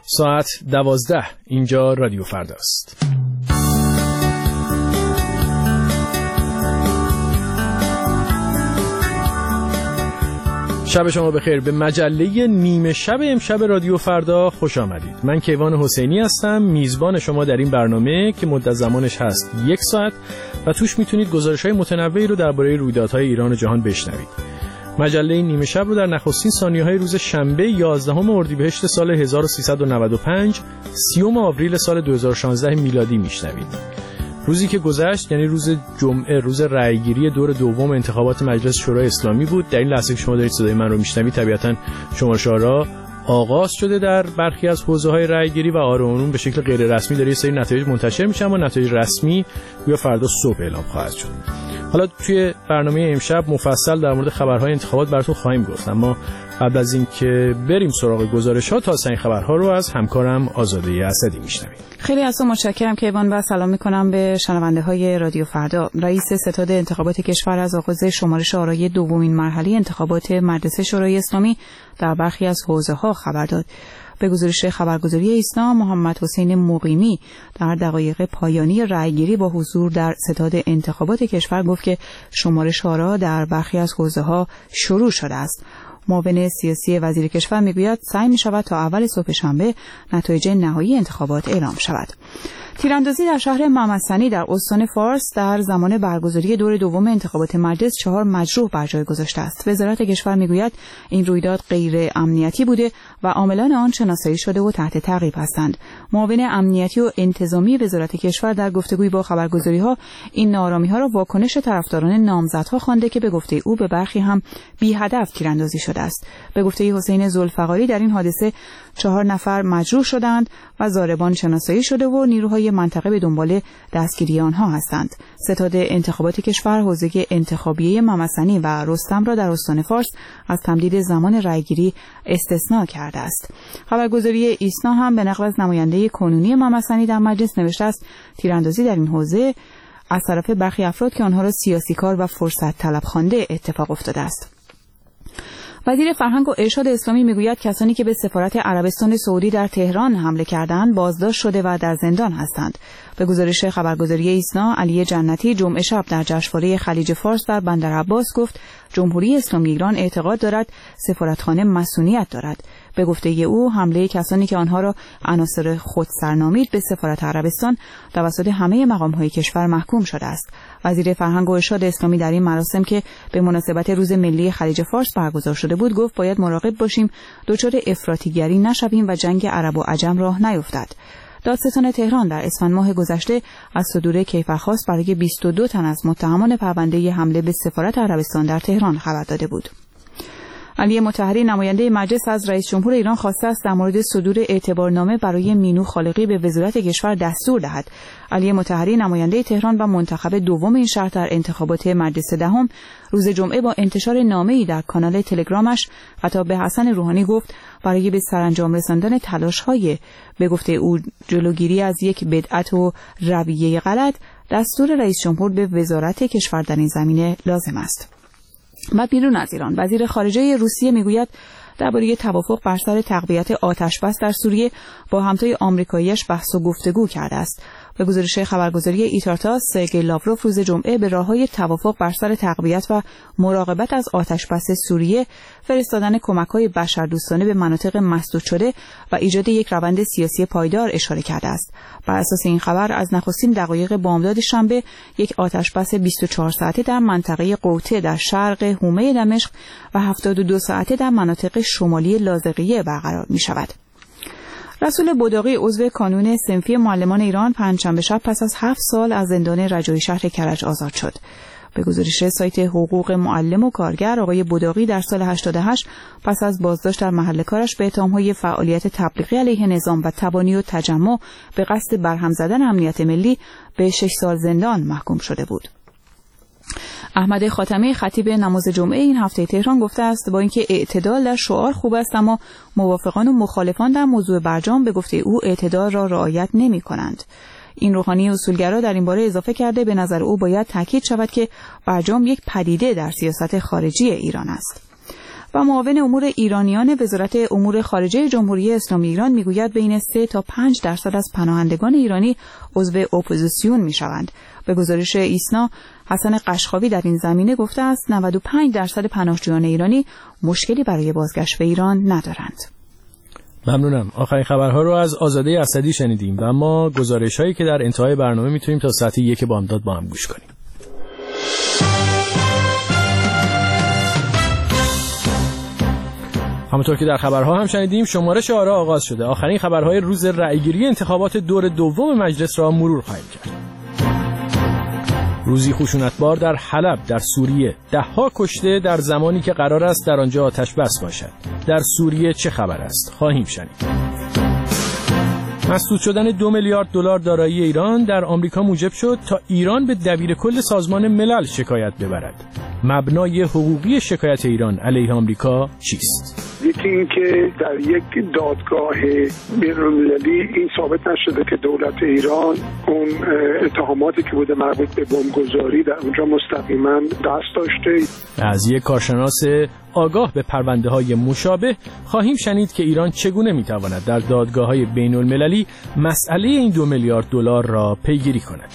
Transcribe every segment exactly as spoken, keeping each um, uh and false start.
ساعت دوازده، اینجا رادیو فرداست. شب شما بخیر. به مجله نیمه شب امشب رادیو فردا خوش آمدید. من کیوان حسینی هستم، میزبان شما در این برنامه که مدت زمانش هست یک ساعت و توش میتونید گزارش‌های متنوعی رو درباره رویدادهای ایران و جهان بشنوید. مجله نیمه شب رو در نخستین ثانیه‌های روز شنبه یازدهم اردیبهشت سال هزار و سیصد و نود و پنج، سیوم آوریل سال دو هزار و شانزده میلادی میشنوید. روزی که گذشت یعنی روز جمعه، روز رأیگیری دور دوم انتخابات مجلس شورای اسلامی بود. در این لحظه که شما دارید صدای من رو میشنوید طبیعتاً شماره‌ها آغاز شده در برخی از حوزه‌های رأیگیری و آرامون به شکل غیر رسمی داره یه سری نتایج منتشر میشه، اما نتایج رسمی یا فردا صبح اعلام خواهد شد. حالا توی برنامه امشب مفصل در مورد خبرهای انتخابات براتون خواهیم گفت، اما قبل از اینکه بریم سراغ گزارش‌ها تا این خبرها رو از همکارم آزاده اسدی میشنویم. خیلی از شما متشکرم کیوان و سلام میکنم به شنونده‌های رادیو فردا. رئیس ستاد انتخابات کشور از آغاز شمارش آرای دومین مرحله انتخابات مجلس شورای اسلامی در برخی از حوزه‌ها خبر داد. به گزارش خبرگزاری ایسنا، محمد حسین مقیمی در دقایق پایانی رأیگیری با حضور در ستاد انتخابات کشور گفت که شمارش آرا در برخی از حوزه‌ها شروع شده است. معاون سیاسی وزیر کشور میگوید سعی می شود تا اول صبح شنبه نتایج نهایی انتخابات اعلام شود. تیراندازی در شهر ممسنی در استان فارس در زمان برگزاری دور دوم انتخابات مجلس چهار مجروح بر جای گذاشته است. وزارت کشور میگوید این رویداد غیر امنیتی بوده و عاملان آن شناسایی شده و تحت تعقیب هستند. معاون امنیتی و انتظامی وزارت کشور در گفتگوی با خبرگزاری‌ها این ناآرامی‌ها را واکنش طرفداران نامزدها خوانده که به گفته او به برخی هم بی هدف تیراندازی شده است. به گفته حسین ذوالفقاری در این حادثه چهار نفر مجروح شدند و ضاربان شناسایی شده و نیروهای منطقه به دنبال دستگیری آنها هستند. ستاد انتخابات کشور حوزه انتخابیه ممسنی و رستم را در استان فارس از تمدید زمان رأیگیری استثناء کرده است. خبرگزاری ایسنا هم به نقل از نماینده کنونی ممسنی در مجلس نوشته است تیراندازی در این حوزه از طرف برخی افراد که آنها را سیاسی کار و فرصت طلب خوانده اتفاق افتاده است. وزیر فرهنگ و ارشاد اسلامی میگوید کسانی که به سفارت عربستان سعودی در تهران حمله کردند بازداشت شده و در زندان هستند. به گزارش خبرگزاری ایسنا، علی جنتی جمعه شب در جشنواره خلیج فارس در بندر عباس گفت جمهوری اسلامی ایران اعتقاد دارد سفارتخانه مسئولیت دارد. به گفته او حمله کسانی که آنها را عناصر خود سرنامید به سفارت عربستان توسط همه مقام‌های کشور محکوم شده است. وزیر فرهنگ و ارشاد اسلامی در این مراسم که به مناسبت روز ملی خلیج فارس برگزار شده بود گفت باید مراقب باشیم دچار افراطیگری نشویم و جنگ عرب و عجم راه نیفتد. دادستان تهران در اسفند ماه گذشته از صدور کیفرخواست برای بیست و دو تن از متهمان پرونده حمله به سفارت عربستان در تهران خبر داده بود. علی مطهری نماینده مجلس از رئیس جمهور ایران خواسته است در مورد صدور اعتبارنامه برای مینو خالقی به وزارت کشور دستور دهد. علی مطهری نماینده تهران و منتخب دوم این شهر در انتخابات مجلس دهم روز جمعه با انتشار نامه‌ای در کانال تلگرامش خطاب به حسن روحانی گفت برای به سرانجام رساندن تلاش‌های به گفته او جلوگیری از یک بدعت و رویه غلط دستور رئیس جمهور به وزارت کشور در این زمینه لازم است. و بیرون از ایران وزیر خارجه روسیه میگوید درباره توافق بر سر تقویت آتشبس در سوریه با همتای آمریکایی‌اش بحث و گفتگو کرده است. به گزارش خبرگزاری ایتارتاس، سرگئی لاوروف روز جمعه به راه‌های توافق بر سر تقویت و مراقبت از آتشبس سوریه، فرستادن کمک‌های بشردوستانه به مناطق مسدود شده و ایجاد یک روند سیاسی پایدار اشاره کرده است. بر اساس این خبر از نخستین دقایق بامداد شنبه یک آتشبس بیست و چهار ساعته در منطقه قوطه در شرق حومه دمشق و هفتاد و دو ساعته در مناطق شمالی لاذقیه برقرار می‌شود. رسول بوداقی عضو کانون صنفی معلمان ایران پنجشنبه شب پس از هفت سال از زندان رجایی شهر کرج آزاد شد. به گزارش سایت حقوق معلم و کارگر، آقای بوداقی در سال هشتاد و هشت پس از بازداشت در محل کارش به اتهام‌های فعالیت تبلیغی علیه نظام و تبانی و تجمع به قصد برهم زدن امنیت ملی به شش سال زندان محکوم شده بود. احمد خاتمی خطیب نماز جمعه این هفته تهران گفته است با اینکه اعتدال در شعار خوب است اما موافقان و مخالفان در موضوع برجام به گفته او اعتدال را رعایت نمی کنند. این روحانی اصولگرا در این باره اضافه کرده به نظر او باید تاکید شود که برجام یک پدیده در سیاست خارجی ایران است. و معاون امور ایرانیان وزارت امور خارجه جمهوری اسلامی ایران میگوید بین سه تا پنج درصد از پناهندگان ایرانی عضو اپوزیسیون میشوند. به گزارش ایسنا، حسن قشقاوی در این زمینه گفته است نود و پنج درصد پناهجویان ایرانی مشکلی برای بازگشت به ایران ندارند. ممنونم. آخرین خبرها رو از آزاده اسدی شنیدیم و ما گزارش‌هایی که در انتهای برنامه میتونیم تا ساعت یک بامداد با هم گوش کنیم. همونطور که در خبرها هم شنیدیم شمارش آرا آغاز شده. آخرین خبرهای روز رأیگیری انتخابات دور دوم مجلس را مرور خواهیم کرد. روزی خشونتبار در حلب در سوریه، ده‌ها کشته در زمانی که قرار است در آنجا آتش بس باشد. در سوریه چه خبر است؟ خواهیم شنید. مسدود شدن دو میلیارد دلار دارایی ایران در آمریکا موجب شد تا ایران به دبیرکل سازمان ملل شکایت ببرد. مبنای حقوقی شکایت ایران علیه آمریکا چیست؟ یکی این که در یک دادگاه بین‌المللی این ثابت نشده که دولت ایران اون اتهاماتی که بوده مربوط به بمبگذاری در اونجا مستقیما دست داشته. از یک کارشناس آگاه به پرونده‌های مشابه خواهیم شنید که ایران چگونه می‌تواند در دادگاه‌های بین‌المللی مسئله این دو میلیارد دلار را پیگیری کند.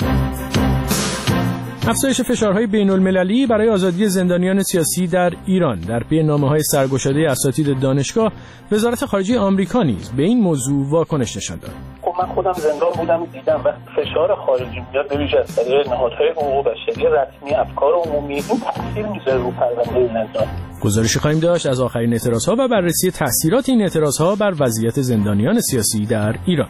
افزایش فشارهای بین‌المللی برای آزادی زندانیان سیاسی در ایران در پی نامه‌های سرگشاده اساتید دانشگاه، وزارت خارجه آمریکا نیز به این موضوع واکنش نشان داد. من خودم زندان بودم، دیدم وقتی فشار خارجی میاد به ویژه از طریق نهادهای حقوق بشری رسمی، افکار عمومی، این تاثیر میذاره رو پرونده زندان. گزارشی خواهیم داشت از آخرین اعتراضها و بررسی تاثیرات این اعتراضها بر وضعیت زندانیان سیاسی در ایران.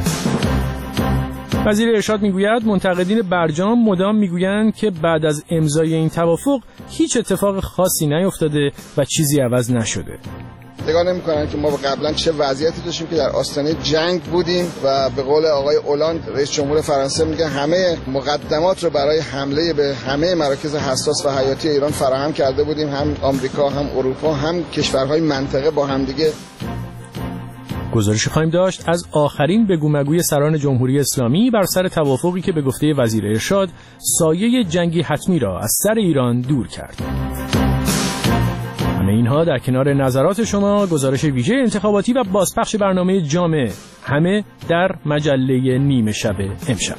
وزیر ارشاد میگوید منتقدین برجام مدام میگویند که بعد از امضای این توافق هیچ اتفاق خاصی نیفتاده و چیزی عوض نشده. نگاه نمی‌کنن که ما قبلا چه وضعیتی داشتیم که در آستانه جنگ بودیم و به قول آقای اولاند رئیس جمهور فرانسه میگه همه مقدمات رو برای حمله به همه مراکز حساس و حیاتی ایران فراهم کرده بودیم، هم آمریکا هم اروپا هم کشورهای منطقه با همدیگه. گزارشی خواهیم داشت از آخرین بگو مگوی سران جمهوری اسلامی بر سر توافقی که به گفته وزیر ارشاد سایه جنگی حتمی را از سر ایران دور کرد. همه اینها در کنار نظرات شما، گزارش ویژه انتخاباتی و بازپخش برنامه جامع، همه در مجله نیمه شب امشب.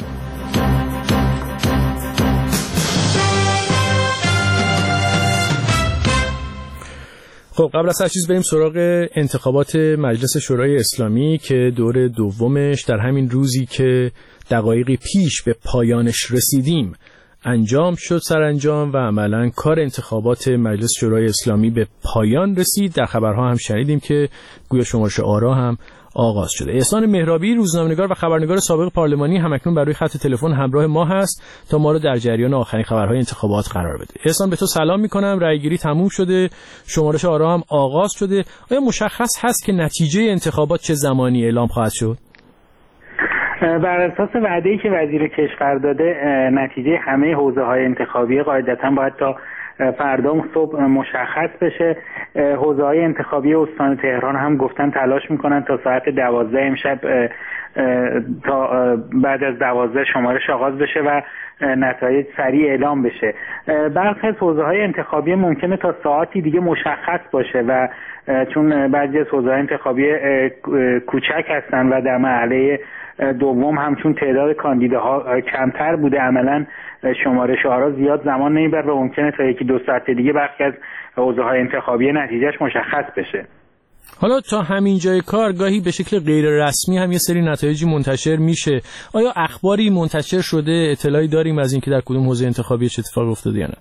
خب قبل از هر چیز بریم سراغ انتخابات مجلس شورای اسلامی که دور دومش در همین روزی که دقایقی پیش به پایانش رسیدیم انجام شد سرانجام و عملاً کار انتخابات مجلس شورای اسلامی به پایان رسید. در خبرها هم شنیدیم که گویا شمارش آرا هم آغاز شده. احسان مهرابی، روزنامه‌نگار و خبرنگار سابق پارلمانی، همکنون بر روی خط تلفن همراه ما هست تا ما رو در جریان آخرین خبرهای انتخابات قرار بده. احسان، به تو سلام می‌کنم. رأیگیری تموم شده، شمارش آرا هم آغاز شده. آیا مشخص هست که نتیجه انتخابات چه زمانی اعلام خواهد شد؟ بر اساس وعده‌ای که وزیر کشور داده، نتیجه همه حوزه‌های انتخابی قاعدتاً باید تا فردا صبح مشخص بشه. حوزه‌های انتخابی استان تهران هم گفتن تلاش میکنن تا ساعت دوازده امشب تا بعد از دوازده شمارش آغاز بشه و نتایج سریع اعلام بشه. برخی از حوزه‌های انتخابی ممکنه تا ساعتی دیگه مشخص باشه و چون بعضی از حوزه‌های انتخابی کوچک هستن و در مرحله دوم هم چون تعداد کاندیداها کمتر بوده، عملاً شمارش آرا زیاد زمان نمیبره و ممکنه تا یکی دو ساعت دیگه برخی از حوزه‌های انتخابی نتیجهش مشخص بشه. حالا تا همین جای کار گاهی به شکل غیر رسمی هم یه سری نتایجی منتشر میشه. آیا اخباری منتشر شده، اطلاعی داریم از اینکه در کدوم حوزه انتخابی چه اتفاقی افتاده یا نه؟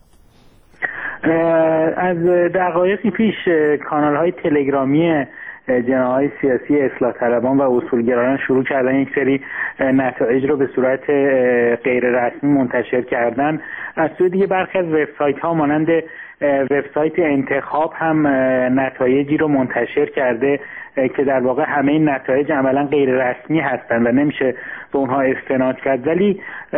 از دقایقی پیش کانال‌های تلگرامی جناح‌های سیاسی اصلاح طلبان و اصولگرایان شروع کردن یک سری نتایج رو به صورت غیر رسمی منتشر کردن. از سوی دیگه برخی از وبسایت‌ها مانند وبسایت انتخاب هم نتایجی رو منتشر کرده که در واقع همه این نتایج عملاً غیر رسمی هستند و نمیشه به اونها استناد کرد، ولی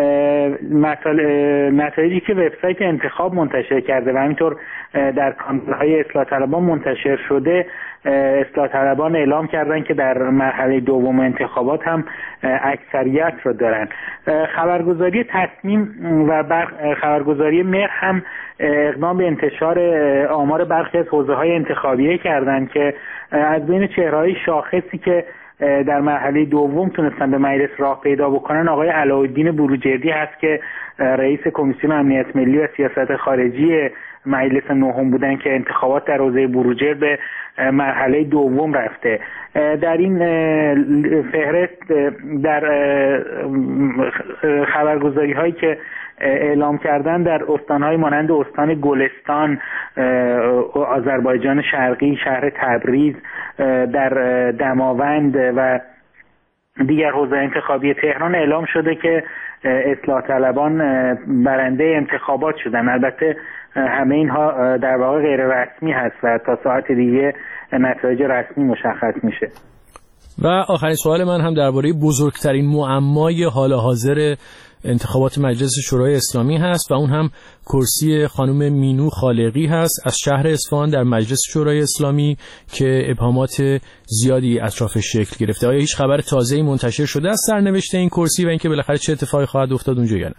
نتایجی که وبسایت انتخاب منتشر کرده و همینطور در کانال‌های اصلاح طلبان منتشر شده اصلاح طلبان اعلام کردن که در مرحله دوم انتخابات هم اکثریت رو دارن. خبرگزاری تصمیم و خبرگزاری مهر هم اقدام به انتشار آمار برخی از حوزه‌های انتخابیه کردن که از بین چهره‌های شاخصی که در مرحله دوم تونستن به مجلس راه پیدا بکنن آقای علاءالدین بروجردی هست که رئیس کمیسیون امنیت ملی و سیاست خارجی مجلس نهم بودن که انتخابات در حوزه بروجرد به مرحله دوم رفته. در این فهرست در خبرگزاری هایی که اعلام کردن در استانهای مانند استان گلستان، آذربایجان شرقی، شهر تبریز، در دماوند و دیگر حوزه انتخابی تهران اعلام شده که اصلاح طلبان برنده انتخابات شدن. البته همه اینها در واقع غیر رسمی هست و تا ساعت دیگه نتایج رسمی مشخص میشه. و آخرین سوال من هم درباره بزرگترین معمای حال حاضر انتخابات مجلس شورای اسلامی هست و اون هم کرسی خانم مینو خالقی هست از شهر اصفهان در مجلس شورای اسلامی که ابهامات زیادی اطرافش شکل گرفته. آیا هیچ خبر تازه‌ای منتشر شده از سرنوشت این کرسی و اینکه بالاخره چه اتفاقی خواهد افتاد اونجا یا نه؟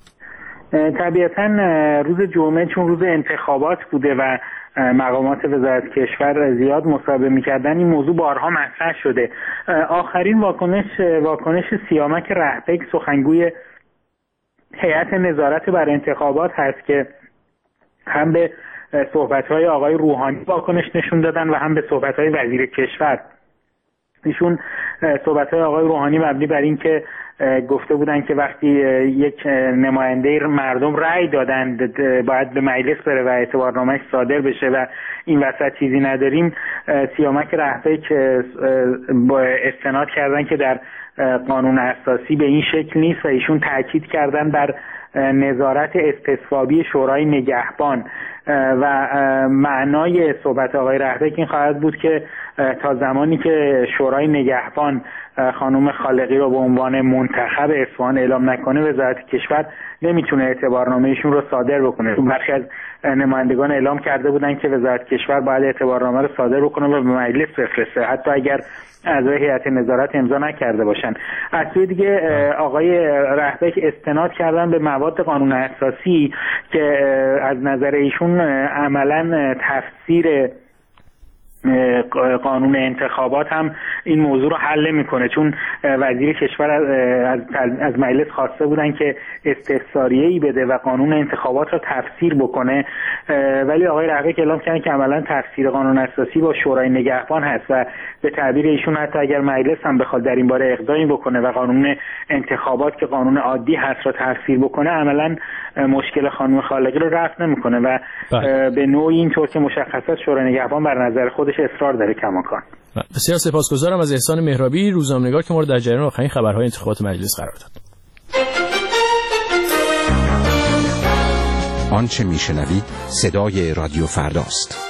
طبیعتاً روز جمعه چون روز انتخابات بوده و مقامات وزارت کشور زیاد مصاحبه می‌کردن این موضوع بارها مطرح شده. آخرین واکنش واکنش سیامک رهبک سخنگوی هیئت نظارت بر انتخابات هست که هم به صحبت‌های آقای روحانی واکنش نشون دادن و هم به صحبت‌های وزیر کشور. ایشون صحبت‌های آقای روحانی مبنی بر این که گفته بودن که وقتی یک نماینده مردم رأی دادن باید به مجلس بره و اعتبارنامه‌اش صادر بشه و این وسط چیزی نداریم. سیامک رهبک با استناد کردن که در قانون اساسی به این شکل نیست و ایشون تاکید کردن بر نظارت استصوابی شورای نگهبان و معنای صحبت آقای رهبک این خواهد بود که تا زمانی که شورای نگهبان خانم خالقی رو به عنوان منتخب اصفهان اعلام نکنه وزارت کشور نمیتونه اعتبارنامه ایشون رو صادر بکنه. چون برخی از نمایندگان اعلام کرده بودن که وزارت کشور باید اعتبارنامه رو صادر بکنه و به مجلس بفرسته حتی اگر اعضای هیئت نظارت امضا نکرده باشن. از سوی دیگه آقای رهبک استناد کردن به مواد قانون اساسی که از نظر ایشون عملاً تفسیر قانون انتخابات هم این موضوع رو حل میکنه، چون وزیر کشور از از مجلس خواسته بودن که استفساریه‌ای بده و قانون انتخابات رو تفسیر بکنه، ولی آقای رهبک اعلام کردن که عملا تفسیر قانون اساسی با شورای نگهبان هست و به تعبیر ایشون حتی اگر مجلس هم بخواد در این باره اقدامی بکنه و قانون انتخابات که قانون عادی هست رو تفسیر بکنه عملا مشکل خانم خالقی رو رفع نمیکنه و به نوعی اینطور که مشخص است شورای نگهبان بر نظر خودش اصرار داره کماکان. بسیار سپاسگزارم از احسان مهرابی، روزنامه‌نگار که ما رو در جریان آخرین خبرهای انتخابات مجلس قرار داد. آنچه میشنوید صدای رادیو فرداست.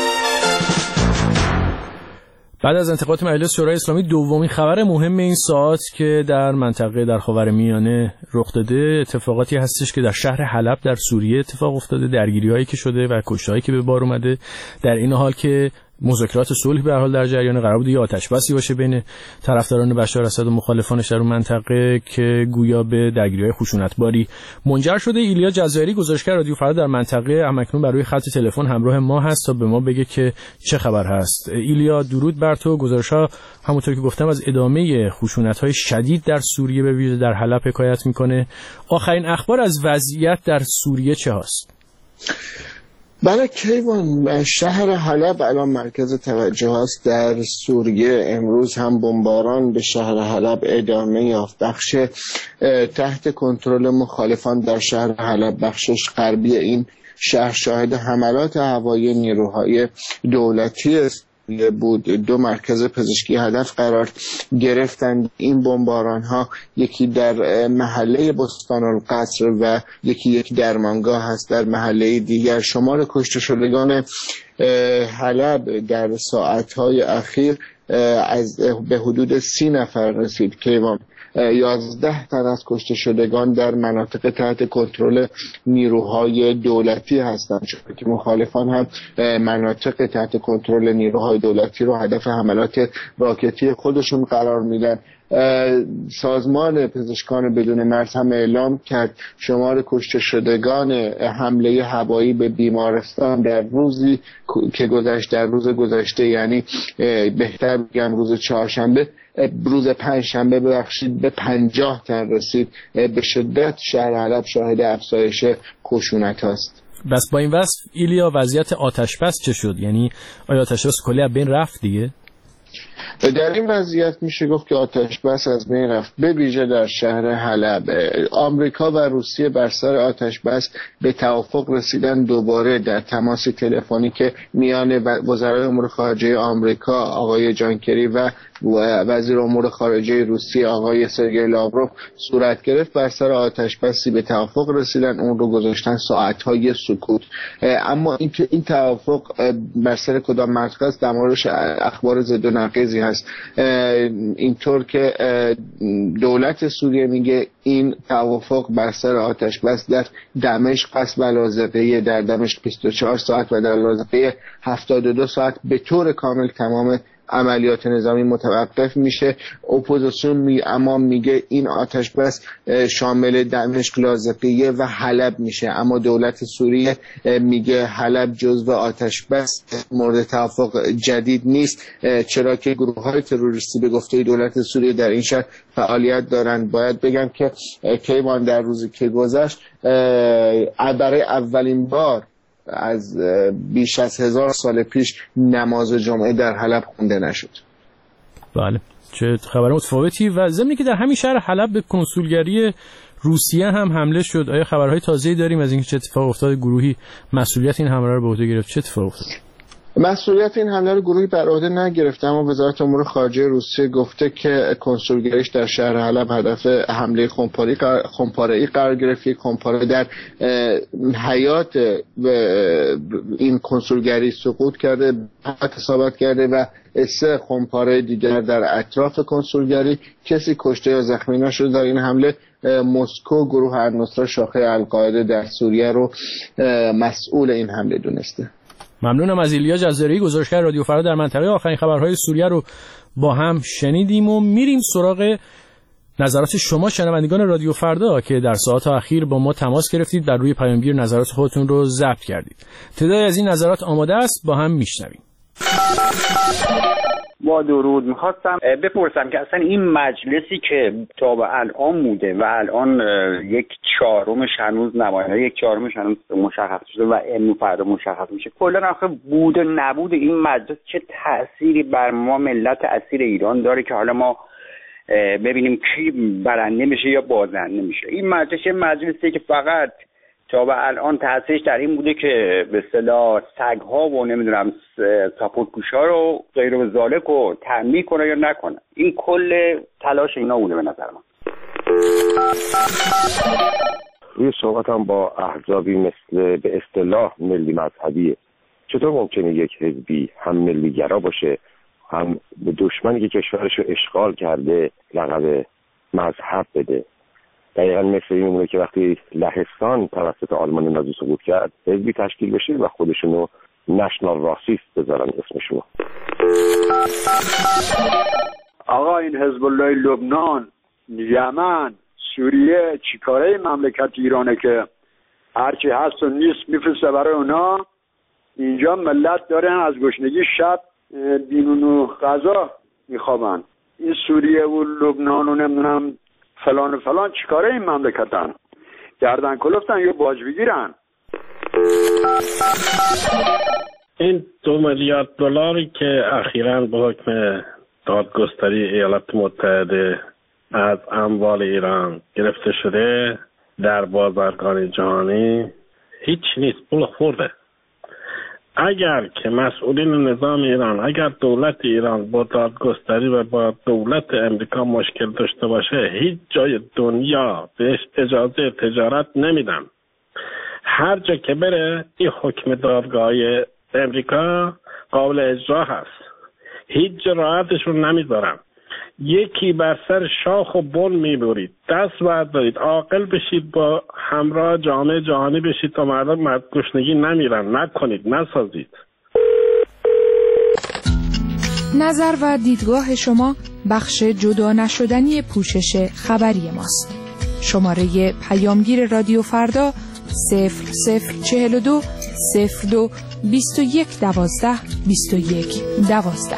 بعد از انتخابات مجلس شورای اسلامی دومین خبر مهم این ساعت که در منطقه در خاورمیانه رخ داده اتفاقاتی هستش که در شهر حلب در سوریه اتفاق افتاده، درگیری‌هایی که شده و کشته‌هایی که به بار اومده، در این حال که مذاکرات صلح به هر حال در جریان، قرار بود یه آتش بسی باشه بین طرفداران بشار اسد و مخالفانش در اون منطقه که گویا به درگیری‌های خشونتباری منجر شده. ایلیا جزایری گزارشگر رادیو فردا در منطقه همکنون بر روی خط تلفن همراه ما هست تا به ما بگه که چه خبر هست. ایلیا درود بر تو. گزارش‌ها همونطور که گفتم از ادامه خشونت‌های شدید در سوریه به ویژه در حلب حکایت می‌کنه. آخرین اخبار از وضعیت در سوریه چه هست؟ بله کیوان، شهر حلب الان مرکز توجه است در سوریه. امروز هم بمباران به شهر حلب ادامه یافت. بخش تحت کنترل مخالفان در شهر حلب، بخشش غربی این شهر، شاهد حملات هوایی نیروهای دولتی است بود. دو مرکز پزشکی هدف قرار گرفتند. این بمباران ها یکی در محله بستان القصر و یکی یک درمانگاه هست در محله دیگر. شمار کشته شدگان حلب در ساعتهای اخیر از به حدود سی نفر رسید که یازده تن از کشته شدگان در مناطق تحت کنترل نیروهای دولتی هستند، چون که مخالفان هم مناطق تحت کنترل نیروهای دولتی رو هدف حملات راکتی خودشون قرار میدن. سازمان پزشکان بدون مرز هم اعلام کرد شمار کشته شدگان حمله هوایی به بیمارستان در روزی که گذشت در روز گذشته، یعنی بهتر بگم روز چهارشنبه، روز پنجشنبه ببخشید، به پنجاه تن رسید. به شدت شهر حلب شاهد افزایش خشونت است. بس با این وصف ایلیا وضعیت آتش بس چه شد؟ یعنی آیا آتش بس کلی از بین رفت دیگه؟ در این وضعیت میشه گفت که آتش بس از بین رفت، به ویژه در شهر حلب. آمریکا و روسیه بر سر آتش بس به توافق رسیدن دوباره در تماس تلفنی که میان وزرای امور خارجه آمریکا آقای جان کری و وزیر امور خارجه روسیه آقای سرگئی لاوروف صورت گرفت. بر سر آتش بسی به توافق رسیدن، اون رو گذاشتن ساعت‌های سکوت. اما اینکه این توافق بر سر کدام مرکز در موردش اخبار ضد و نقیضی هست. اینطور که دولت سوریه میگه این توافق بر سر آتش بس در دمشق است و لاذقیه، در دمشق بیست و چهار ساعت و در لاذقیه هفتاد و دو ساعت به طور کامل تمام عملیات نظامی متوقف میشه. اپوزیسیون می اما میگه این آتش بس شامل دمشق، لاذقیه و حلب میشه، اما دولت سوریه میگه حلب جزو آتش بس مورد توافق جدید نیست، چرا که گروه‌های تروریستی به گفته دولت سوریه در این شهر فعالیت دارند. باید بگم که کیوان در روزی که گذشت برای اولین بار از بیش از هزار سال پیش نماز جمعه در حلب خونده نشد. بله، چه خبر متفاوتی. و ضمن که در همین شهر حلب به کنسولگری روسیه هم حمله شد. آیا خبرهای تازه‌ای داریم از اینکه چه اتفاق افتاد؟ گروهی مسئولیت این حمله رو به عهده گرفت؟ چه اتفاق افتاد؟ مسئولیت این حمله رو گروهی بر عهده نگرفته، اما وزارت امور خارجه روسیه گفته که کنسولگریش در شهر حلب هدف حمله خمپاره‌ای قرار گرفت. یک خمپاره در حیات این کنسولگری سقوط کرده، اصابت کرده و سه خمپاره دیگر در اطراف کنسولگری. کسی کشته یا زخمی نشده در این حمله. مسکو گروه النصره شاخه القاعده در سوریه رو مسئول این حمله دونسته. ممنونم از ایلیا جزایری، گزارشگر رادیو فردا در منطقه. آخرین خبرهای سوریه رو با هم شنیدیم و میریم سراغ نظرات شما شنوندگان رادیو فردا که در ساعات اخیر با ما تماس گرفتید، بر روی پیامگیر نظرات خودتون رو ضبط کردید. تعدادی از این نظرات آماده است، با هم میشنویم. با درود، میخواستم بپرسم که اصلا این مجلسی که تا به الان بوده و الان یک چهارمش هنوز نماینده یک چهارمش هنوز مشخص شده و امروز فردا مشخص میشه، کلا آخه بود و نبود این مجلس چه تأثیری بر ما ملت اسیر ایران داره که حالا ما ببینیم کی برنده میشه یا بازنده میشه؟ این مجلس مجلسی که فقط تا به الان تاثیرش در این بوده که به اصطلاح سگ‌ها و نمیدونم ساپورتگوش‌ها رو غیر و ذالک رو تنبیه کنه یا نکنه. این کل تلاش اینا بوده به نظر من. روی صحبت هم با احزابی مثل به اصطلاح ملی مذهبیه. چطور ممکنه یک حزبی هم ملیگرا باشه، هم به دشمنی که کشورش رو اشغال کرده لقب مذهب بده؟ دقیقا مثل این میمونه که وقتی لهستان توسط آلمان نازی سقوط کرد، حزبی تشکیل بشه و خودشونو نشنال راسیست بذارن اسمشونو. آقا این حزب الله لبنان، یمن، سوریه چیکاره مملکت ایرانه که هرچی هست و نیست میفرسته برای اونا؟ اینجا ملت دارن از گشنگی شب بینون و غذا میخوابن. این سوریه و لبنان و نمیدونم فلان و فلان چیکاره این مملکتن؟ گردن کلفتن یا باج بگیرن؟ این دو میلیارد دلاری که اخیراً به حکم دادگستری ایالات متحده از اموال ایران گرفته شده در بازرگانی جهانی هیچ نیست، پول خورده. اگر که مسئولین نظام ایران، اگر دولت ایران با دادگستری و با دولت امریکا مشکل داشته باشه، هیچ جای دنیا بهش اجازه تجارت نمیدن. هر جا که بره این حکم دادگاه امریکا قابل اجرا هست. هیچ جرأتشون نمیذارم. یکی بر سر شاخ و بن میبرید، دست بردارید، عاقل بشید، با همراه جامعه جهانی بشید تا مردم مرد گشنگی نمیرن. نکنید، نسازید. نظر و دیدگاه شما بخش جدا نشدنی پوشش خبری ماست. شماره پیامگیر رادیو فردا صفر صفر چهل و دو صفر دو بیست و یک دوازده بیست و یک دوازده.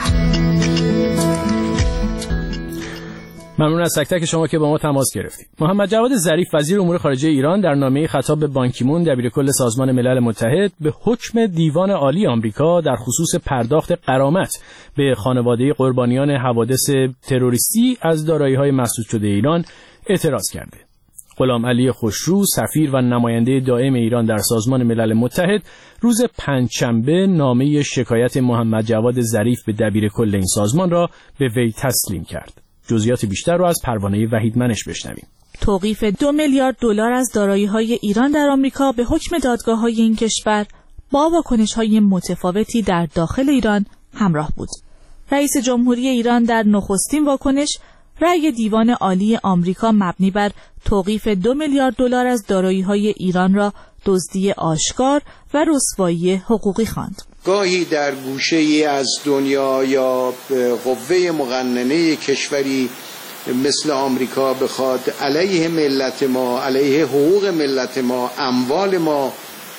ممنون از تک تک شما که با ما تماس گرفتید. محمد جواد ظریف وزیر امور خارجه ایران در نامه‌ای خطاب به بان کی مون دبیرکل سازمان ملل متحد به حکم دیوان عالی آمریکا در خصوص پرداخت غرامت به خانواده قربانیان حوادث تروریستی از دارایی‌های مسدود شده ایران اعتراض کرده. غلام علی خوشرو، سفیر و نماینده دائم ایران در سازمان ملل متحد، روز پنجشنبه نامه شکایت محمد جواد ظریف به دبیرکل این سازمان را به وی تسلیم کرد. جزئیات بیشتر رو از پروانه وحیدمنش بشنویم. توقیف دو میلیارد دلار از دارایی‌های ایران در آمریکا به حکم دادگاه‌های این کشور با واکنش‌های متفاوتی در داخل ایران همراه بود. رئیس جمهوری ایران در نخستین واکنش رأی دیوان عالی آمریکا مبنی بر توقیف دو میلیارد دلار از دارایی‌های ایران را دزدی آشکار و رسوایی حقوقی خواند. گاهی در گوشه‌ای از دنیا یا قوه مقننه کشوری مثل آمریکا بخواد علیه ملت ما، علیه حقوق ملت ما، اموال ما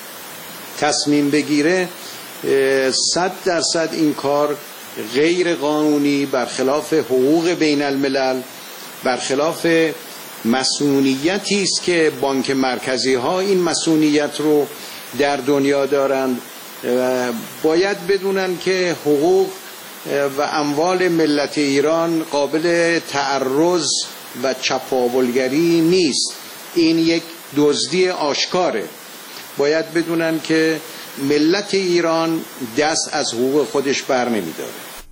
تصمیم بگیره، صد درصد این کار غیر قانونی، برخلاف حقوق بین الملل، برخلاف مسئولیتی است که بانک مرکزی ها این مسئولیت رو در دنیا دارند. باید بدونن که حقوق و اموال ملت ایران قابل تعرض و چپاولگری نیست. این یک دزدی آشکاره. باید بدونن که ملت ایران دست از حقوق خودش بر نمی‌داره.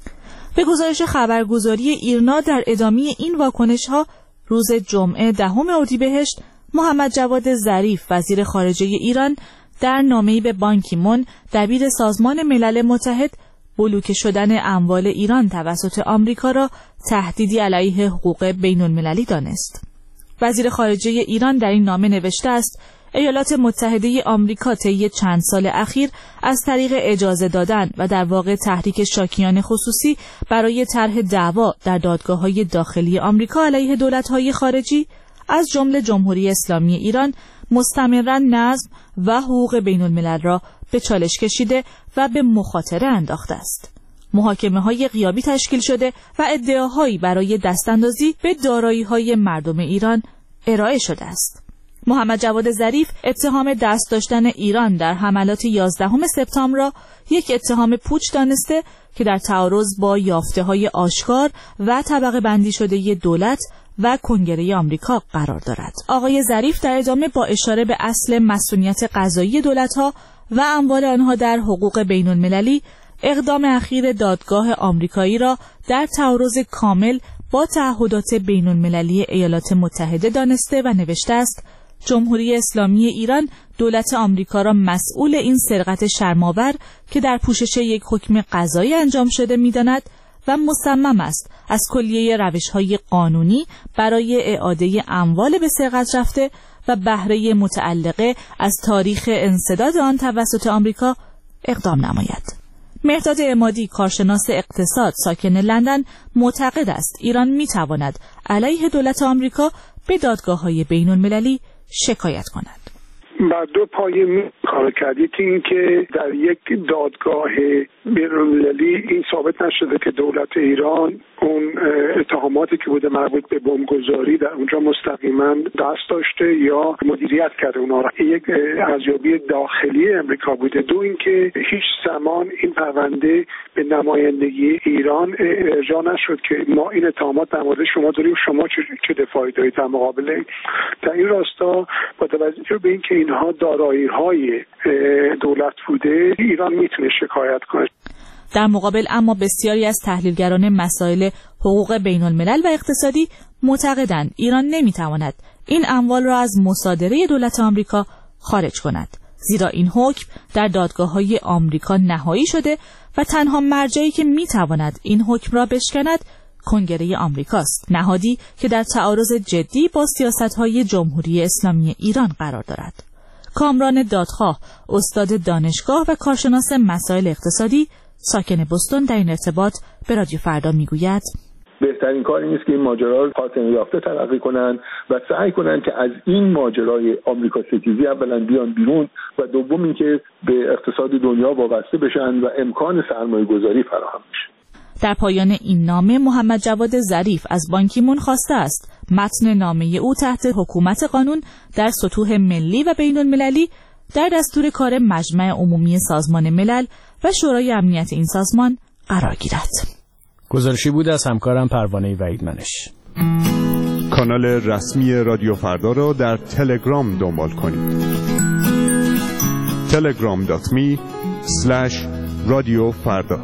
به گزارش خبرگزاری ایرنا در ادامه این واکنش‌ها روز جمعه دهم اردیبهشت محمد جواد ظریف وزیر خارجه ایران در نامه‌ای به بان کی مون دبیر سازمان ملل متحد بلوکه شدن اموال ایران توسط آمریکا را تهدیدی علیه حقوق بین‌المللی دانست. وزیر خارجه ایران در این نامه نوشته است ایالات متحده آمریکا طی چند سال اخیر از طریق اجازه دادن و در واقع تحریک شاکیان خصوصی برای طرح دعوا در دادگاه‌های داخلی آمریکا علیه دولت‌های خارجی از جمله جمهوری اسلامی ایران مستمراً نظم و حقوق بین‌الملل را به چالش کشیده و به مخاطره انداخته است. محاکمه‌های غیابی تشکیل شده و ادعاهایی برای دستاندازی به دارایی‌های مردم ایران ارائه شده است. محمد جواد ظریف اتهام دست داشتن ایران در حملات یازدهم سپتامبر را یک اتهام پوچ دانسته که در تعارض با یافته‌های آشکار و طبقه بندی شده دولت و کنگره آمریکا قرار دارد. آقای ظریف در ادامه با اشاره به اصل مسئولیت قضایی دولت‌ها و اموال آنها در حقوق بین‌المللی اقدام اخیر دادگاه آمریکایی را در تعارض کامل با تعهدات بین‌المللی ایالات متحده دانسته و نوشته است جمهوری اسلامی ایران دولت آمریکا را مسئول این سرقت شرم‌آور که در پوشش یک حکم قضایی انجام شده می‌داند و مصمم است از کلیه روش‌های قانونی برای اعاده اموال به سرقت رفته و بهره متعلقه از تاریخ انسداد آن توسط آمریکا اقدام نماید. مهداد عمادی کارشناس اقتصاد ساکن لندن معتقد است ایران می‌تواند علیه دولت آمریکا به دادگاه‌های بین‌المللی شکایت کند. بر دو پایه کار کرد. یکی این که در یک دادگاه بین‌المللی این ثابت نشده که دولت ایران اون اتهاماتی که بوده مربوط به بمبگذاری در اونجا مستقیما دست داشته یا مدیریت کرده اونا را. یک ارزیابی داخلی امریکا بوده. دو اینکه هیچ زمان این پرونده به نمایندگی ایران ارجاع نشد که ما این اتهامات در مورد شما داریم، شما چه دفاعی دارید در مقابل. در این راستا با توجه به اینکه اینها دارایی‌های دولت بوده ایران میتونه شکایت کنه. در مقابل اما بسیاری از تحلیلگران مسائل حقوق بین‌الملل و اقتصادی معتقدند ایران نمیتواند این اموال را از مصادره دولت آمریکا خارج کند، زیرا این حکم در دادگاه‌های آمریکا نهایی شده و تنها مرجعی که میتواند این حکم را بشکند کنگره آمریکاست، نهادی که در تعارض جدی با سیاست‌های جمهوری اسلامی ایران قرار دارد. کامران دادخواه، استاد دانشگاه و کارشناس مسائل اقتصادی، ساکن بوستون، در این ارتباط به رادیو فردا میگوید: بهترین کار این است که این ماجرا رو خاتمه یافته تلقی کنن و سعی کنن که از این ماجرای آمریکا ستیزی اولا بیان بیرون و دوم اینکه به اقتصاد دنیا وابسته بشن و امکان سرمایه گذاری فراهم بشه. در پایان این نامه محمد جواد ظریف از بان کی مون خواسته است متن نامه او تحت حکومت قانون در سطوح ملی و بین المللی در دستور کار مجمع عمومی سازمان ملل و شورای امنیت این سازمان قرار گیرد. گزارشی بود از همکارم پروانه وحیدمنش. کانال رسمی رادیو فردا را در تلگرام دنبال کنید. تلگرام دات می اسلش رادیو فردا.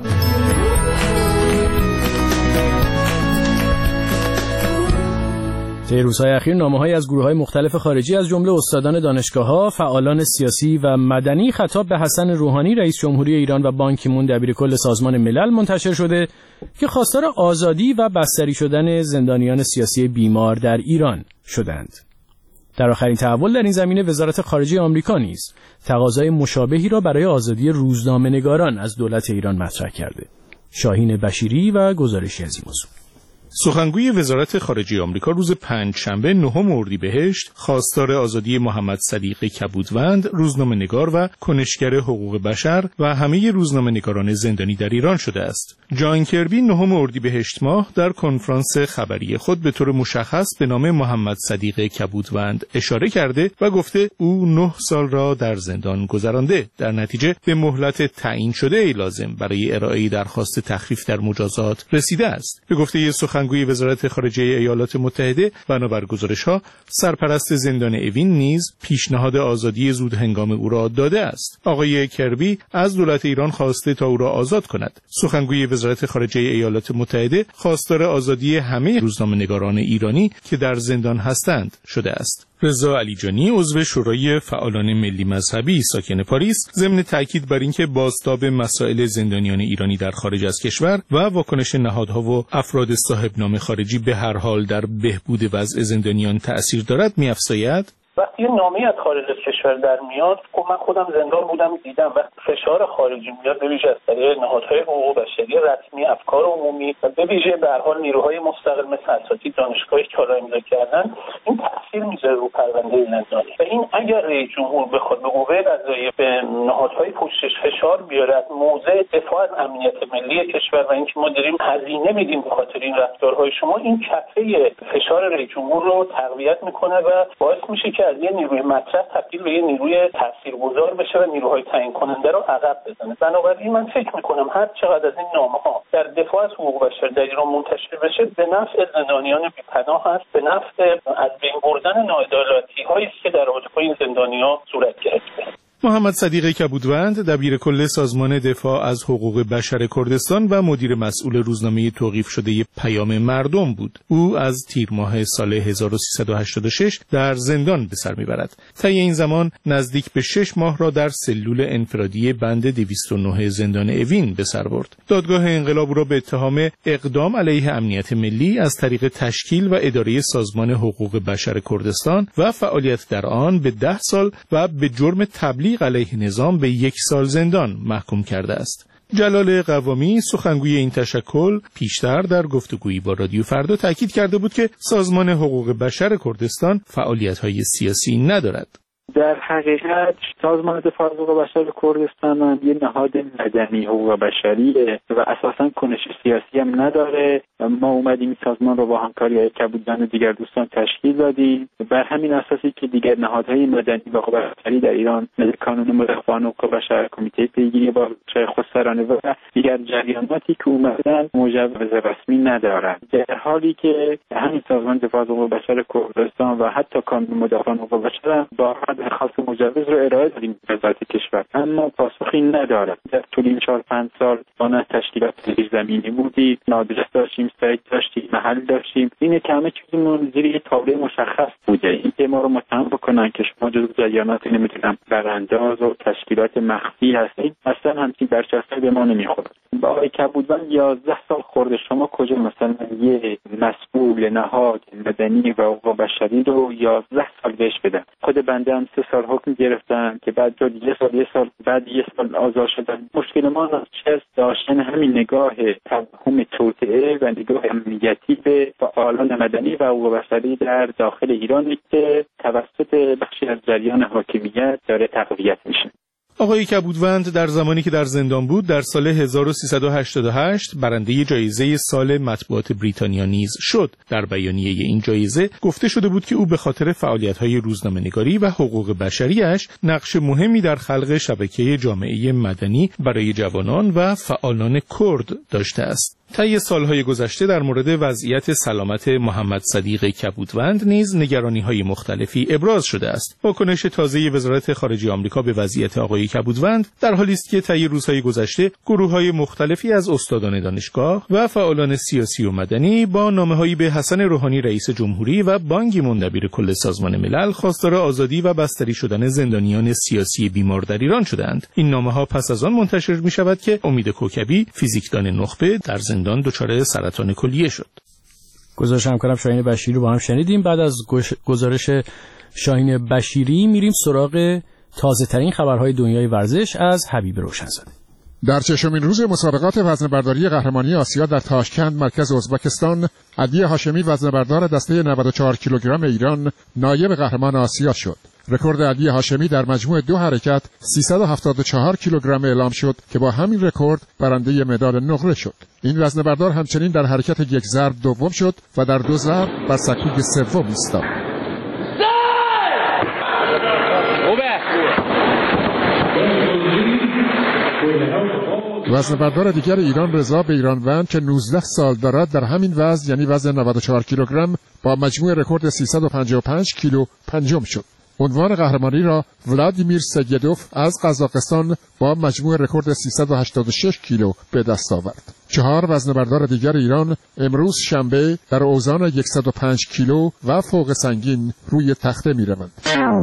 در روزهای اخیر نامه‌هایی از گروه‌های مختلف خارجی از جمله استادان دانشگاه‌ها، فعالان سیاسی و مدنی خطاب به حسن روحانی رئیس جمهوری ایران و بان کی مون دبیرکل سازمان ملل منتشر شده که خواستار آزادی و بستری شدن زندانیان سیاسی بیمار در ایران شدند. در آخرین تحول در این زمینه وزارت خارجه آمریکا نیز تقاضای مشابهی را برای آزادی روزنامه‌نگاران از دولت ایران مطرح کرده. شاهین بشیری و گزارشی از این موضوع. سخنگوی وزارت خارجه آمریکا روز پنجشنبه نهم اردیبهشت خواستار آزادی محمد صدیق کبودوند، روزنامه‌نگار و کنشگر حقوق بشر و همه روزنامه‌نگاران زندانی در ایران شده است. جان کربی نهم اردیبهشت ماه در کنفرانس خبری خود به طور مشخص به نام محمد صدیق کبودوند اشاره کرده و گفته او نه سال را در زندان گذرانده، در نتیجه به مهلت تعیین شده لازم برای ارائه درخواست تخفیف در مجازات رسیده است. به گفته سخنگوی وزارت خارجه ایالات متحده، بنابر گزارش‌ها سرپرست زندان اوین نیز پیشنهاد آزادی زود هنگام او را داده است. آقای کربی از دولت ایران خواسته تا او را آزاد کند. سخنگوی وزارت خارجه ایالات متحده خواستار آزادی همه روزنامه‌نگاران ایرانی که در زندان هستند شده است. رضا علیجانی، عضو شورای فعالان ملی مذهبی ساکن پاریس، ضمن تاکید بر اینکه بازتاب مسائل زندانیان ایرانی در خارج از کشور و واکنش نهادها و افراد صاحب نام خارجی به هر حال در بهبود وضع زندانیان تأثیر دارد، می‌افزاید: وقتی یه نامه از خارج از کشور در میاد، خب من خودم زندان بودم دیدم وقتی فشار خارجی میاد به ویژه از طریق نهادهای حقوق بشری رسمی، افکار عمومی و به ویژه به هر حال نیروهای مستقل مثل اساتید دانشگاهی که حالا امضا کردن، این تاثیر میذاره رو پرونده زندانی. و این اگر رئیس جمهور بخواد به قوه قضاییه به نهادهای پشتش فشار بیاره از موضع دفاع از امنیت ملی کشور و اینکه ما داریم هزینه میدیم به خاطر این رفتارهای شما، این کفه فشار رئیس جمهور رو تقویت میکنه و باعث میشه که از یه نیروی مطرح تبدیل به یه نیروی تاثیرگذار بشه و نیروهای تعیین کننده رو عقب بزنه. بنابراین من فکر میکنم هر چقدر از این نامه‌ها در دفاع از حقوق بشر در ایران منتشر بشه به نفع زندانیان بی‌پناه است، به نفع از بین بردن ناعدالتی‌هایی که در رابطه با این زندانیان صورت گرفته. محمد صدیق کبودوند دبیرکل سازمان دفاع از حقوق بشر کردستان و مدیر مسئول روزنامه توقیف شده پیام مردم بود. او از تیر ماه سال هزار و سیصد و هشتاد و شش در زندان به سر میبرد. طی این زمان نزدیک به شش ماه را در سلول انفرادی بند دویست و نه زندان اوین به سر برد. دادگاه انقلاب او را به اتهام اقدام علیه امنیت ملی از طریق تشکیل و اداره سازمان حقوق بشر کردستان و فعالیت در آن به ده سال و به جرم تبلیغ علیه نظام به یک سال زندان محکوم کرده است. جلال قوامی، سخنگوی این تشکل، پیشتر در گفتگویی با رادیو فردا تاکید کرده بود که سازمان حقوق بشر کردستان فعالیت‌های سیاسی ندارد. در حقیقت سازمان دفاع از حقوق بشر کردستان هم یه نهاد مدنی حقوق بشریه و اساساً کنش سیاسی هم نداره. ما اومدیم سازمان رو با همکاری کبودوند و دیگر دوستان تشکیل دادیم بر همین اساسی که دیگر نهادهای مدنی و حقوق بشری در ایران مثل کانون مدافعان حقوق بشر، کمیته پیگیری با خودسرانه و دیگر جریاناتی که اومدن مجوز رسمی ندارن، در حالی که همین سازمان دفاع از حقوق بشر کردستان و حتی کانون مدافعان حقوق بشر با درخواست مجوز رو ارائه دادیم به وزارت کشور اما پاسخی نداره. در طول این چهار پنج سال با تشکیلات زیرزمینی بودیم، آدرس داشتیم، سایت داشتیم، محل داشتیم، اینه که همه چیزمون زیر یه تابلو مشخص بوده. این که ما رو متهم بکنن که شما جزو جریانات نمیدونم برانداز و تشکیلات مخفی هستید، اصلا همچین برچسبی به ما نمیخوره. با آقای کبودوند یازده سال خورده، شما کجا مثلا یه مسئول نهاد مدنی و حقوق بشری رو یازده سال بهش بدن؟ خود بنده هم سه سال حکم گرفتن که بعد یه سال یه سال بعد یه سال آزاد شدن. مشکل ما چیست؟ داشتن همین نگاه توهم توطئه و نگاه امنیتی به فعالان مدنی و حقوق بشری در داخل ایران که توسط بخشی از جریان حاکمیت داره تقویت میشه. آقای کبودوند در زمانی که در زندان بود در سال هزار و سیصد و هشتاد و هشت برنده جایزه سال مطبوعات بریتانیا نیز شد. در بیانیه این جایزه گفته شده بود که او به خاطر فعالیت‌های روزنامه‌نگاری و حقوق بشریش نقش مهمی در خلق شبکه جامعه مدنی برای جوانان و فعالان کرد داشته است. طی سالهای گذشته در مورد وضعیت سلامت محمد صدیق کبودوند نیز نگرانی‌های مختلفی ابراز شده است. واکنش تازه وزارت خارجه آمریکا به وضعیت آقای کبودوند در حالی است که طی روزهای گذشته گروه‌های مختلفی از استادان دانشگاه و فعالان سیاسی و مدنی با نامه‌هایی به حسن روحانی رئیس جمهوری و بان کی مون دبیر کل سازمان ملل خواستار آزادی و بستری شدن زندانیان سیاسی بیمار در ایران شدند. این نامه‌ها پس از آن منتشر می‌شود که امید کوکبی، فیزیکدان نخبه، در زندان دچار سرطان کلیه شد. گزارش همکارم شاهین بشیری رو با هم شنیدیم. بعد از گزارش شاهین بشیری میریم سراغ تازه ترین خبرهای دنیای ورزش از حبیب روشنزاده. در ششمین روز مسابقات وزنه‌برداری قهرمانی آسیا در تاشکند مرکز ازبکستان، علی هاشمی وزنه‌بردار دسته نود و چهار کیلوگرم ایران نایب قهرمان آسیا شد. رکورد علی هاشمی در مجموع دو حرکت سیصد و هفتاد و چهار کیلوگرم اعلام شد که با همین رکورد برنده مدال نقره شد. این وزنه‌بردار همچنین در حرکت یک ضرب دوم شد و در دو ضرب بر سکوی سوم ایستاد. وزنه‌بردار دیگر ایران رضا بیرانوند که نوزده سال دارد در همین وزن یعنی وزن نود و چهار کیلوگرم با مجموع رکورد سیصد و پنجاه و پنج کیلو پنجم شد. عنوان قهرمانی را ولادیمیر سگیدوف از قزاقستان با مجموع رکورد سیصد و هشتاد و شش کیلو به دست آورد. چهار وزنه‌بردار دیگر ایران امروز شنبه در اوزان صد و پنج کیلو و فوق سنگین روی تخته می‌روند.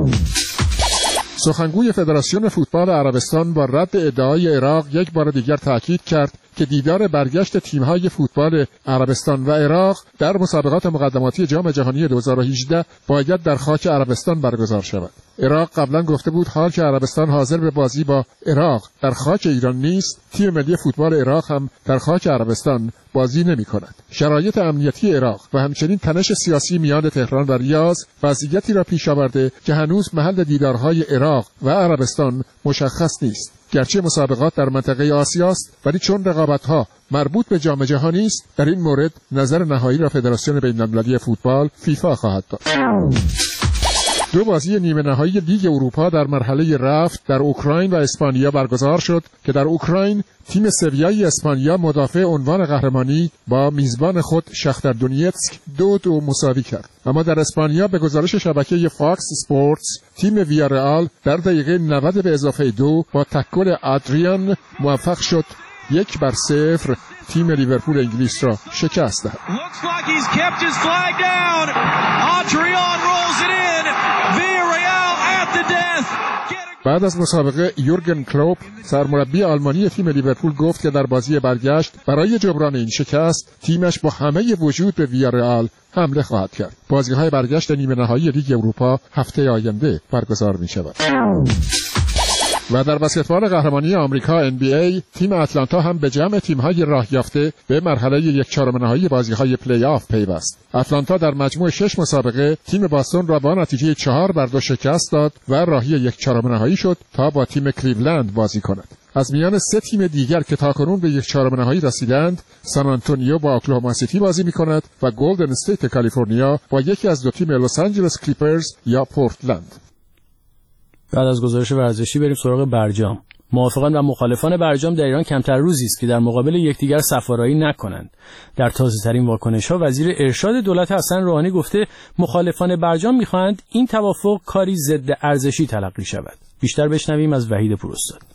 سخنگوی فدراسیون فوتبال عربستان با رد ادعای عراق یک بار دیگر تاکید کرد که دیدار برگشت تیم‌های فوتبال عربستان و عراق در مسابقات مقدماتی جام جهانی دو هزار و هجده باید در خاک عربستان برگزار شود. عراق قبلا گفته بود حال که عربستان حاضر به بازی با عراق در خاک ایران نیست، تیم ملی فوتبال عراق هم در خاک عربستان بازی نمی‌کند. شرایط امنیتی عراق و همچنین تنش سیاسی میان تهران و ریاض وضعیتی را پیش آورده که هنوز محل دیدارهای عراق و عربستان مشخص نیست. گرچه مسابقات در منطقه آسیاست ولی چون رقابت‌ها مربوط به جام جهانی است در این مورد نظر نهایی را فدراسیون بین‌المللی فوتبال فیفا خواهد داد. دو بازی نیمه نهایی لیگ اروپا در مرحله رفت در اوکراین و اسپانیا برگزار شد که در اوکراین تیم سویای اسپانیا مدافع عنوان قهرمانی با میزبان خود شختر دونیتسک دو دو مساوی کرد. اما در اسپانیا به گزارش شبکه فاکس اسپورتس تیم ویارئال در دقیقه نود به اضافه دو با تکل آدریان موفق شد یک بر صفر تیم لیورپول انگلیس را شکست دهد. بعد از مسابقه یورگن کلوپ سرمربی آلمانی تیم لیورپول گفت که در بازی برگشت برای جبران این شکست تیمش با همه وجود به ویارئال حمله خواهد کرد. بازی‌های برگشت نیمه نهایی لیگ اروپا هفته آینده برگزار می‌شود. و در بسکتبال قهرمانی آمریکا ان بی ای تیم اتلانتا هم به جمع تیم‌های راه یافته به مرحله یک چهارم نهایی بازی‌های پلی آف پیوست. اتلانتا در مجموع شش مسابقه تیم باستون را با نتیجه چهار بر دو شکست داد و راهی یک چهارم نهایی شد تا با تیم کلیولند بازی کند. از میان سه تیم دیگر که تاکنون به یک چهارم نهایی رسیدند، سان آنتونیو با اوکلاهوما سیتی بازی می‌کند و گلدن استیت کالیفرنیا با یکی از دو تیم لس آنجلس کلیپرز یا پورتلند. بعد از گزارش ورزشی بریم سراغ برجام. موافقان و مخالفان برجام در ایران کمتر روزی است که در مقابل یکدیگر صف‌آرایی نکنند. در تازه‌ترین واکنش‌ها وزیر ارشاد دولت حسن روحانی گفته مخالفان برجام می‌خواهند این توافق کاری ضد ارزشی تلقی شود. بیشتر بشنویم از وحید پوراستاد.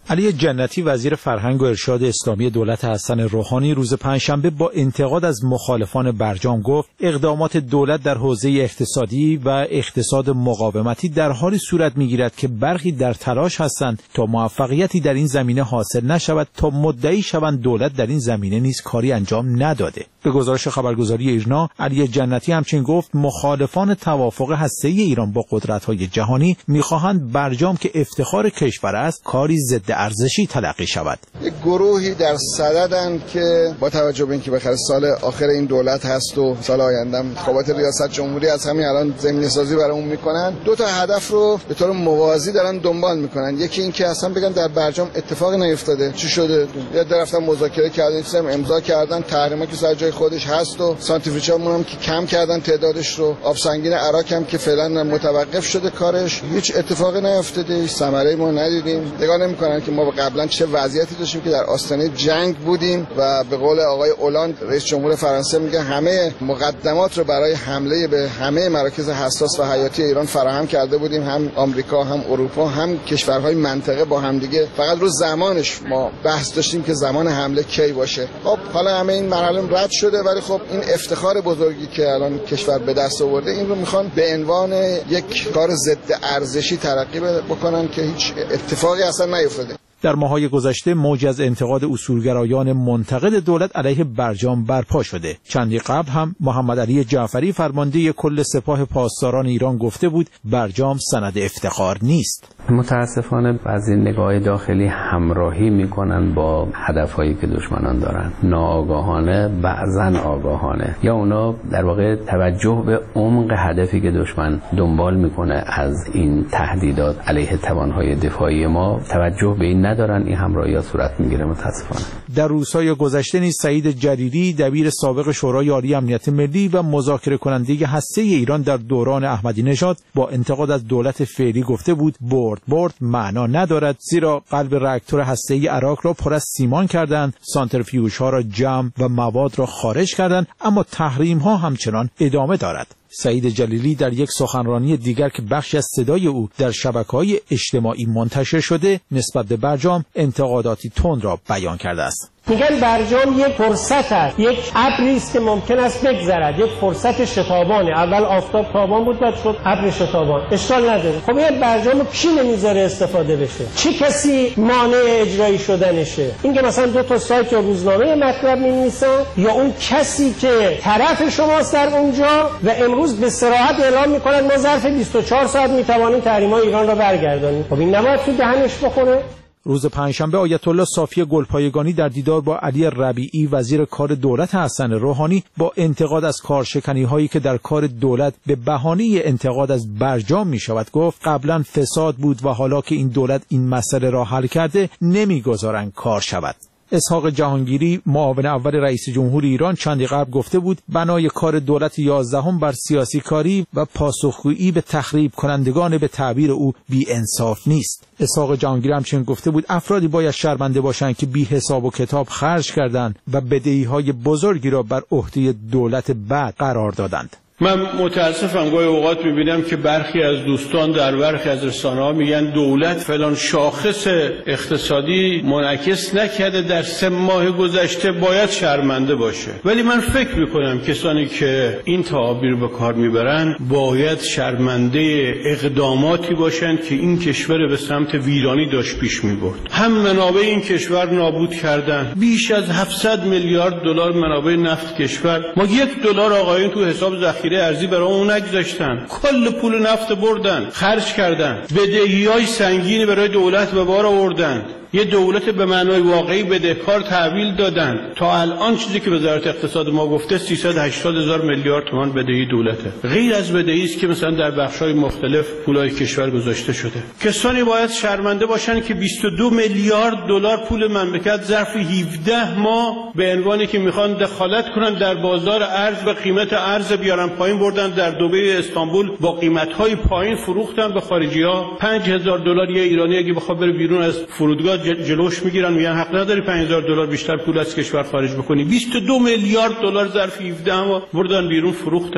علی جنتی وزیر فرهنگ و ارشاد اسلامی دولت حسن روحانی روز پنجشنبه با انتقاد از مخالفان برجام گفت اقدامات دولت در حوزه اقتصادی و اقتصاد مقاومتی در حالی صورت می‌گیرد که برخی در تلاش هستند تا موفقیتی در این زمینه حاصل نشود تا مدعی شوند دولت در این زمینه نیز کاری انجام نداده. به گزارش خبرگزاری ایرنا، علی جنتی همچنین گفت مخالفان توافق هسته‌ای ایران با قدرت‌های جهانی می‌خواهند برجام که افتخار کشور است کاری ضد ارزشی تلقی شود. یک گروهی در صددن که با توجه به اینکه بخره سال آخر این دولت هست و سال آینده انتخابات ریاست جمهوری از همین الان زمینه‌سازی برامون میکنن، دو تا هدف رو به طور موازی دارن دنبال میکنن. یکی این که اصلا بگن در برجام اتفاقی نیفتاده، چی شده؟ یا درفتن مذاکره کردن، سم امضا کردن، تحریما که سر جای خودش هست و سانتریفیوژمون هم که کم کردن تعدادش رو، آب سنگین عراق هم که فعلا متوقف شده کارش، هیچ اتفاقی نیفتاده، هیچ ثمره‌ای ما ندیدیم. نگاه نمیکنن که ما قبلا چه وضعیتی داشتیم که در آستانه جنگ بودیم و به قول آقای اولاند رئیس جمهور فرانسه میگه همه مقدمات رو برای حمله به همه مراکز حساس و حیاتی ایران فراهم کرده بودیم، هم آمریکا هم اروپا هم کشورهای منطقه با هم دیگه، فقط رو زمانش ما بحث داشتیم که زمان حمله کی باشه. خب حالا همه این مراحل رد شده، ولی خب این افتخار بزرگی که الان کشور به دست آورده این رو میخوان به عنوان یک کار ضد ارزشی تلقی بکنن که هیچ اتفاقی اصلا نیفتاده. در ماه‌های گذشته موج از انتقاد اصولگرایان منتقد دولت علیه برجام برپا شده. چندی قبل هم محمد علی جعفری فرمانده کل سپاه پاسداران ایران گفته بود برجام سند افتخار نیست. متاسفانه بعضی نگاه داخلی همراهی میکنن با هدفهایی که دشمنان دارن، ناآگاهانه بعضن آگاهانه، یا اونا در واقع توجه به عمق هدفی که دشمن دنبال میکنه از این تهدیدات علیه توانهای دفاعی ما توجه به این ندارن. این همراهی‌ها صورت میگیره متاسفانه. در روزهای گذشته نیز سعید جلیلی دبیر سابق شورای عالی امنیت ملی و مذاکره کننده هسته‌ای ایران در دوران احمدی نژاد با انتقاد از دولت فعلی گفته بود برد برد معنا ندارد، زیرا قلب راکتور هسته‌ای عراق را پر از سیمان کردند، سانتریفیوژها را جمع و مواد را خارج کردند، اما تحریم‌ها همچنان ادامه دارد. سعید جلیلی در یک سخنرانی دیگر که بخشی از صدای او در شبکه‌های اجتماعی منتشر شده نسبت به برجام انتقاداتی تند را بیان کرده است. میگن برجام یک فرصت است، یک ابری است که ممکن است بگذرد، یک فرصت شتابانه. اول آفتاب تابان بود بعد شد ابر شتابان، اشکال نداره. خب این برجامو کی نمیذاره استفاده بشه؟ چه کسی مانع اجرایی شدنشه؟ اینکه مثلا دو تا سایت یا روزنامه مطلب می‌نویسن، یا اون کسی که طرف شماست در اونجا و امروز به صراحت اعلام می‌کنن ما ظرف بیست و چهار ساعت می‌توانیم تحریم‌های ایران را برگردانیم. خب این نباید تو دهنش بخوره؟ روز پنجشنبه آیت الله صافی گلپایگانی در دیدار با علی ربیعی وزیر کار دولت حسن روحانی با انتقاد از کارشکنی‌هایی که در کار دولت به بهانه انتقاد از برجام می‌شود گفت قبلا فساد بود و حالا که این دولت این مسئله را حل کرده نمی‌گذارند کار شود. اسحاق جهانگیری معاون اول رئیس جمهور ایران چندی قبل گفته بود بنای کار دولت یازدهم بر سیاسی کاری و پاسخگویی به تخریب کنندگان به تعبیر او بی انصاف نیست. اسحاق جهانگیری همچنین گفته بود افرادی باید شرمنده باشند که بی حساب و کتاب خرج کردند و بدهی‌های بزرگی را بر عهده دولت بعد قرار دادند. من متاسفم گاهی اوقات میبینم که برخی از دوستان در برخی از رسانه‌ها میگن دولت فلان شاخص اقتصادی منعکس نکرده در سه ماه گذشته باید شرمنده باشه، ولی من فکر میکنم کسانی که این تعابیر به کار میبرن باید شرمنده اقداماتی باشند که این کشور به سمت ویرانی داشت پیش میبرد. هم منابع این کشور نابود کردن، بیش از هفتصد میلیارد دلار منابع نفت کشور، ما یک دلار آقایون تو حساب ذخیره ارزی برای اون نگذاشتن، کل پول نفت بردن خرج کردن، بدهی‌های سنگینی برای دولت به بار آوردن، یه دولت به معنای واقعی بدهکار تحویل دادن. تا الان چیزی که وزارت اقتصاد ما گفته سیصد و هشتاد هزار میلیارد تومان بدهی دولته، غیر از بدهی است که مثلا در بخش‌های مختلف پولای کشور گذاشته شده. کسانی باید شرمنده باشن که بیست و دو میلیارد دلار پول مملکت ظرف هفده ماه به عنوانی که میخوان دخالت کنن در بازار ارز و قیمت ارز بیارن پایین بردن، در دبی استانبول با قیمت‌های پایین فروختن به خارجی‌ها. پنج هزار دلار یه ایرانی اگه بخواد بره بیرون از فرودگاه جلوش میگیرن، میگن حق نداری پنج هزار دلار بیشتر پول از کشور خارج بکنی. بیست و دو میلیارد دلار ظرف هفده ماه بردن بیرون فروختن.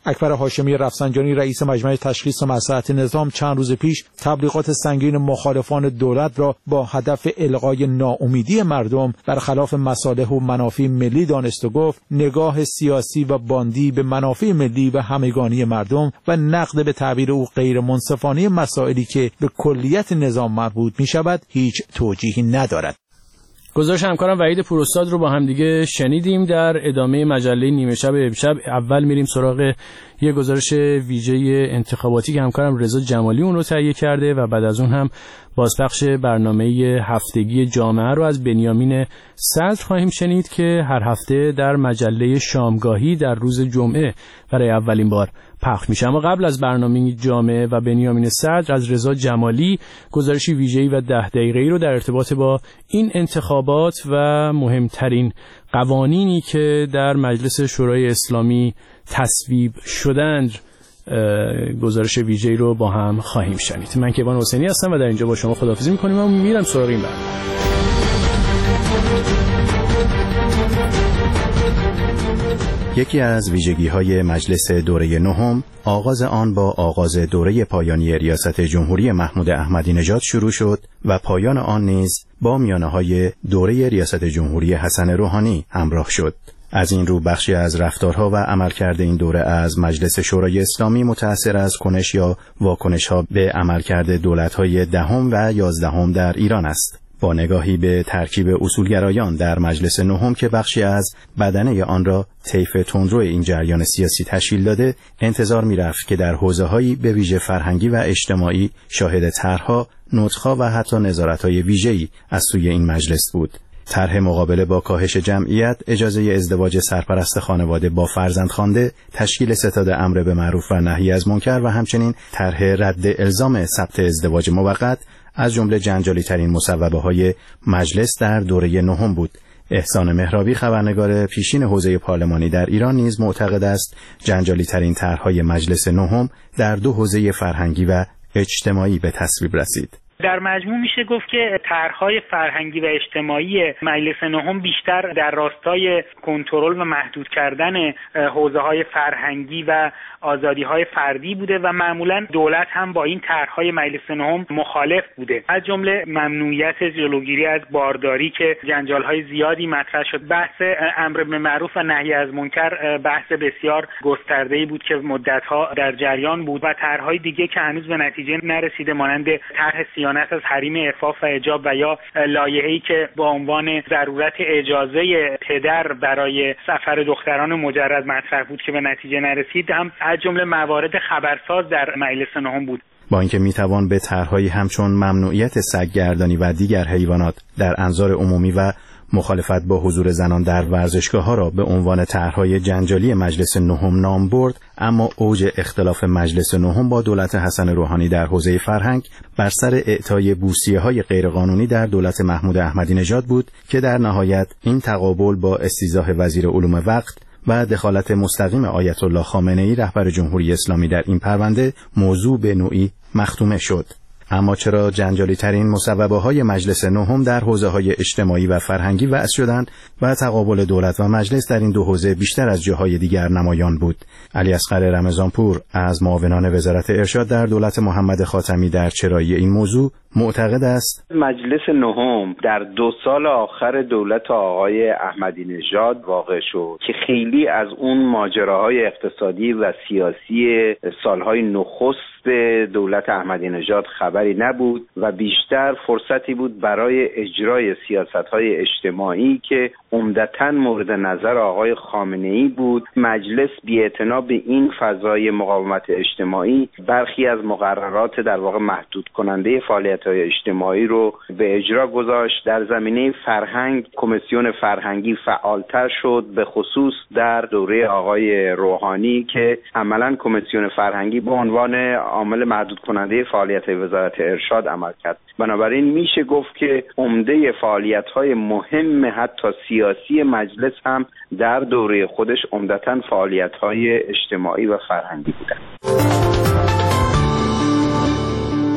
اکبر هاشمی رفسنجانی رئیس مجمع تشخیص مصلحت نظام چند روز پیش تبلیغات سنگین مخالفان دولت را با هدف الغای ناامیدی مردم برخلاف مصالح و منافع ملی دانست و گفت نگاه سیاسی و باندی به منافع ملی و همگانی مردم و نقد به تعبیر او غیر منصفانه مسائلی که به کلیت نظام مربوط می شود هیچ توجیهی ندارد. گزارش همکارم وحید پوراستاد رو با هم دیگه شنیدیم. در ادامه مجله نیمه شب امشب اول میریم سراغ یه گزارش ویژه انتخاباتی که همکارم رضا جمالی اون رو تهیه کرده و بعد از اون هم بازپخش برنامه هفتگی جامعه رو از بنیامین صدر خواهیم شنید که هر هفته در مجله شامگاهی در روز جمعه برای اولین بار پخش میشه. اما قبل از برنامه جامعه و بنیامین صدر از رضا جمالی گزارشی ویژه‌ای و ده دقیقه‌ای رو در ارتباط با این انتخابات و مهمترین قوانینی که در مجلس شورای اسلامی تصویب شدند گزارش ویژه‌ای رو با هم خواهیم شنید. من کیوان حسینی هستم و در اینجا با شما خداحافظی می‌کنیم و میرم سراغ این برنامه. یکی از ویژگی‌های مجلس دوره نهم آغاز آن با آغاز دوره پایانی ریاست جمهوری محمود احمدی نژاد شروع شد و پایان آن نیز با میانه‌های دوره ریاست جمهوری حسن روحانی همراه شد. از این رو بخشی از رفتارها و عملکرد این دوره از مجلس شورای اسلامی متأثر از کنش یا واکنش‌ها به عملکرد دولت‌های دهم و یازدهم در ایران است. با نگاهی به ترکیب اصولگرایان در مجلس نهم که بخشی از بدنه آن را طیف تندرو این جریان سیاسی تشکیل داده، انتظار می‌رفت که در حوزه‌هایی به ویژه فرهنگی و اجتماعی شاهد طرح‌ها، نطق‌ها و حتی نظارت‌های ویژه‌ای از سوی این مجلس بود. طرح مقابله با کاهش جمعیت، اجازه ازدواج سرپرست خانواده با فرزند خوانده، تشکیل ستاد امر به معروف و نهی از منکر و همچنین طرح رد الزام ثبت ازدواج موقت از جمله جنجالی ترین مصوبه های مجلس در دوره نهم بود. احسان مهرابی خبرنگار پیشین حوزه پارلمانی در ایران نیز معتقد است جنجالی ترین طرح‌های مجلس نهم در دو حوزه فرهنگی و اجتماعی به تصویب رسید. در مجموع میشه گفت که طرح‌های فرهنگی و اجتماعی مجلس نهم بیشتر در راستای کنترل و محدود کردن حوزه‌های فرهنگی و آزادی‌های فردی بوده و معمولاً دولت هم با این طرح‌های مجلس نهم مخالف بوده. از جمله ممنوعیت جلوگیری از بارداری که جنجال‌های زیادی مطرح شد. بحث امر به معروف و نهی از منکر بحث بسیار گسترده‌ای بود که مدت‌ها در جریان بود و طرح‌های دیگه که هنوز به نتیجه نرسیده مانند طرح صیانت از حریم عفاف و حجاب و یا لایحه‌ای که با عنوان ضرورت اجازه پدر برای سفر دختران مجرد مطرح بود که به نتیجه نرسید هم از جمله موارد خبرساز در مجلس نهم بود. با اینکه میتوان به طرح‌های همچون ممنوعیت سگ‌گردانی و دیگر حیوانات در انظار عمومی و مخالفت با حضور زنان در ورزشگاه‌ها را به عنوان طرح‌های جنجالی مجلس نهم نام برد، اما اوج اختلاف مجلس نهم با دولت حسن روحانی در حوزه فرهنگ بر سر اعطای بورسیه‌های غیرقانونی در دولت محمود احمدی نژاد بود که در نهایت این تقابل با استیضاح وزیر علوم وقت و دخالت مستقیم آیت الله خامنه‌ای رهبر جمهوری اسلامی در این پرونده موضوع به نوعی مختومه شد. اما چرا جنجالی ترین مصوبه های مجلس نهم در حوزه های اجتماعی و فرهنگی وضع شدند و تقابل دولت و مجلس در این دو حوزه بیشتر از جاهای دیگر نمایان بود؟ علی اصغر رمضانپور از معاونان وزارت ارشاد در دولت محمد خاتمی در چرایی این موضوع معتقد است مجلس نهم در دو سال آخر دولت آقای احمدی نژاد واقع شد که خیلی از اون ماجراهای اقتصادی و سیاسی سالهای نخست دولت احمدی نژاد خبری نبود و بیشتر فرصتی بود برای اجرای سیاست‌های اجتماعی که عمدتاً مورد نظر آقای خامنه‌ای بود. مجلس بی‌اعتنا به این فضای مقاومت اجتماعی برخی از مقررات در واقع محدود کننده فعالیت‌های اجتماعی رو به اجرا گذاشت. در زمینه فرهنگ کمیسیون فرهنگی فعالتر شد، به خصوص در دوره آقای روحانی که عملاً کمیسیون فرهنگی به عنوان عامل محدود کننده فعالیت وزارت ارشاد عمل کرد. بنابراین میشه گفت که عمده فعالیت‌های مهم حتی سیاسی مجلس هم در دوره خودش عمدتاً فعالیت‌های اجتماعی و فرهنگی بودند.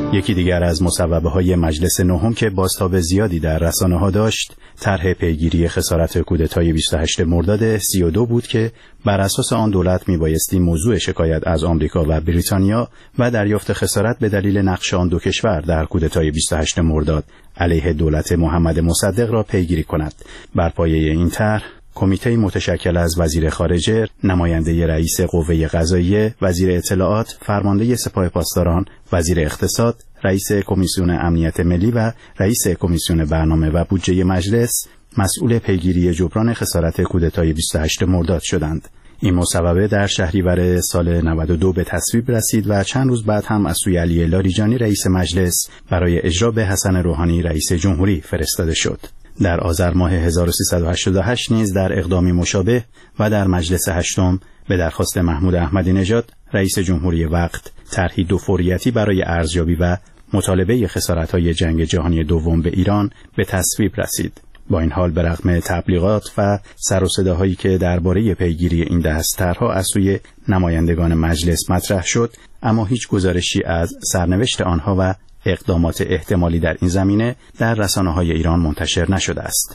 یکی دیگر از مصوبه‌های مجلس نهم که بازتاب زیادی در رسانه‌ها داشت، طرح پیگیری خسارت کودتای بیست و هشتم مرداد سی و دو بود که بر اساس آن دولت میبایستی موضوع شکایت از آمریکا و بریتانیا و دریافت خسارت به دلیل نقش آن دو کشور در کودتای بیست و هشتم مرداد علیه دولت محمد مصدق را پیگیری کند. بر پایه این طرح کمیته متشکل از وزیر خارجه، نماینده رئیس قوه قضاییه، وزیر اطلاعات، فرمانده سپاه پاسداران، وزیر اقتصاد، رئیس کمیسیون امنیت ملی و رئیس کمیسیون برنامه و بودجه مجلس مسئول پیگیری جبران خسارت کودتای بیست و هشتم مرداد شدند. این مصوبه در شهریور سال نود و دو به تصویب رسید و چند روز بعد هم از سوی علی لاریجانی رئیس مجلس برای اجرا به حسن روحانی رئیس جمهوری فرستاده شد. در آذر ماه هزار و سیصد و هشتاد و هشت نیز در اقدامی مشابه و در مجلس هشتم به درخواست محمود احمدی نژاد رئیس جمهوری وقت طرحی دو فوریتی برای ارزیابی و مطالبه خسارت‌های جنگ جهانی دوم به ایران به تصویب رسید. با این حال به رغم تبلیغات و سر و صداهایی که درباره پیگیری این دست طرح‌ها از سوی نمایندگان مجلس مطرح شد، اما هیچ گزارشی از سرنوشت آنها و اقدامات احتمالی در این زمینه در رسانه‌های ایران منتشر نشده است.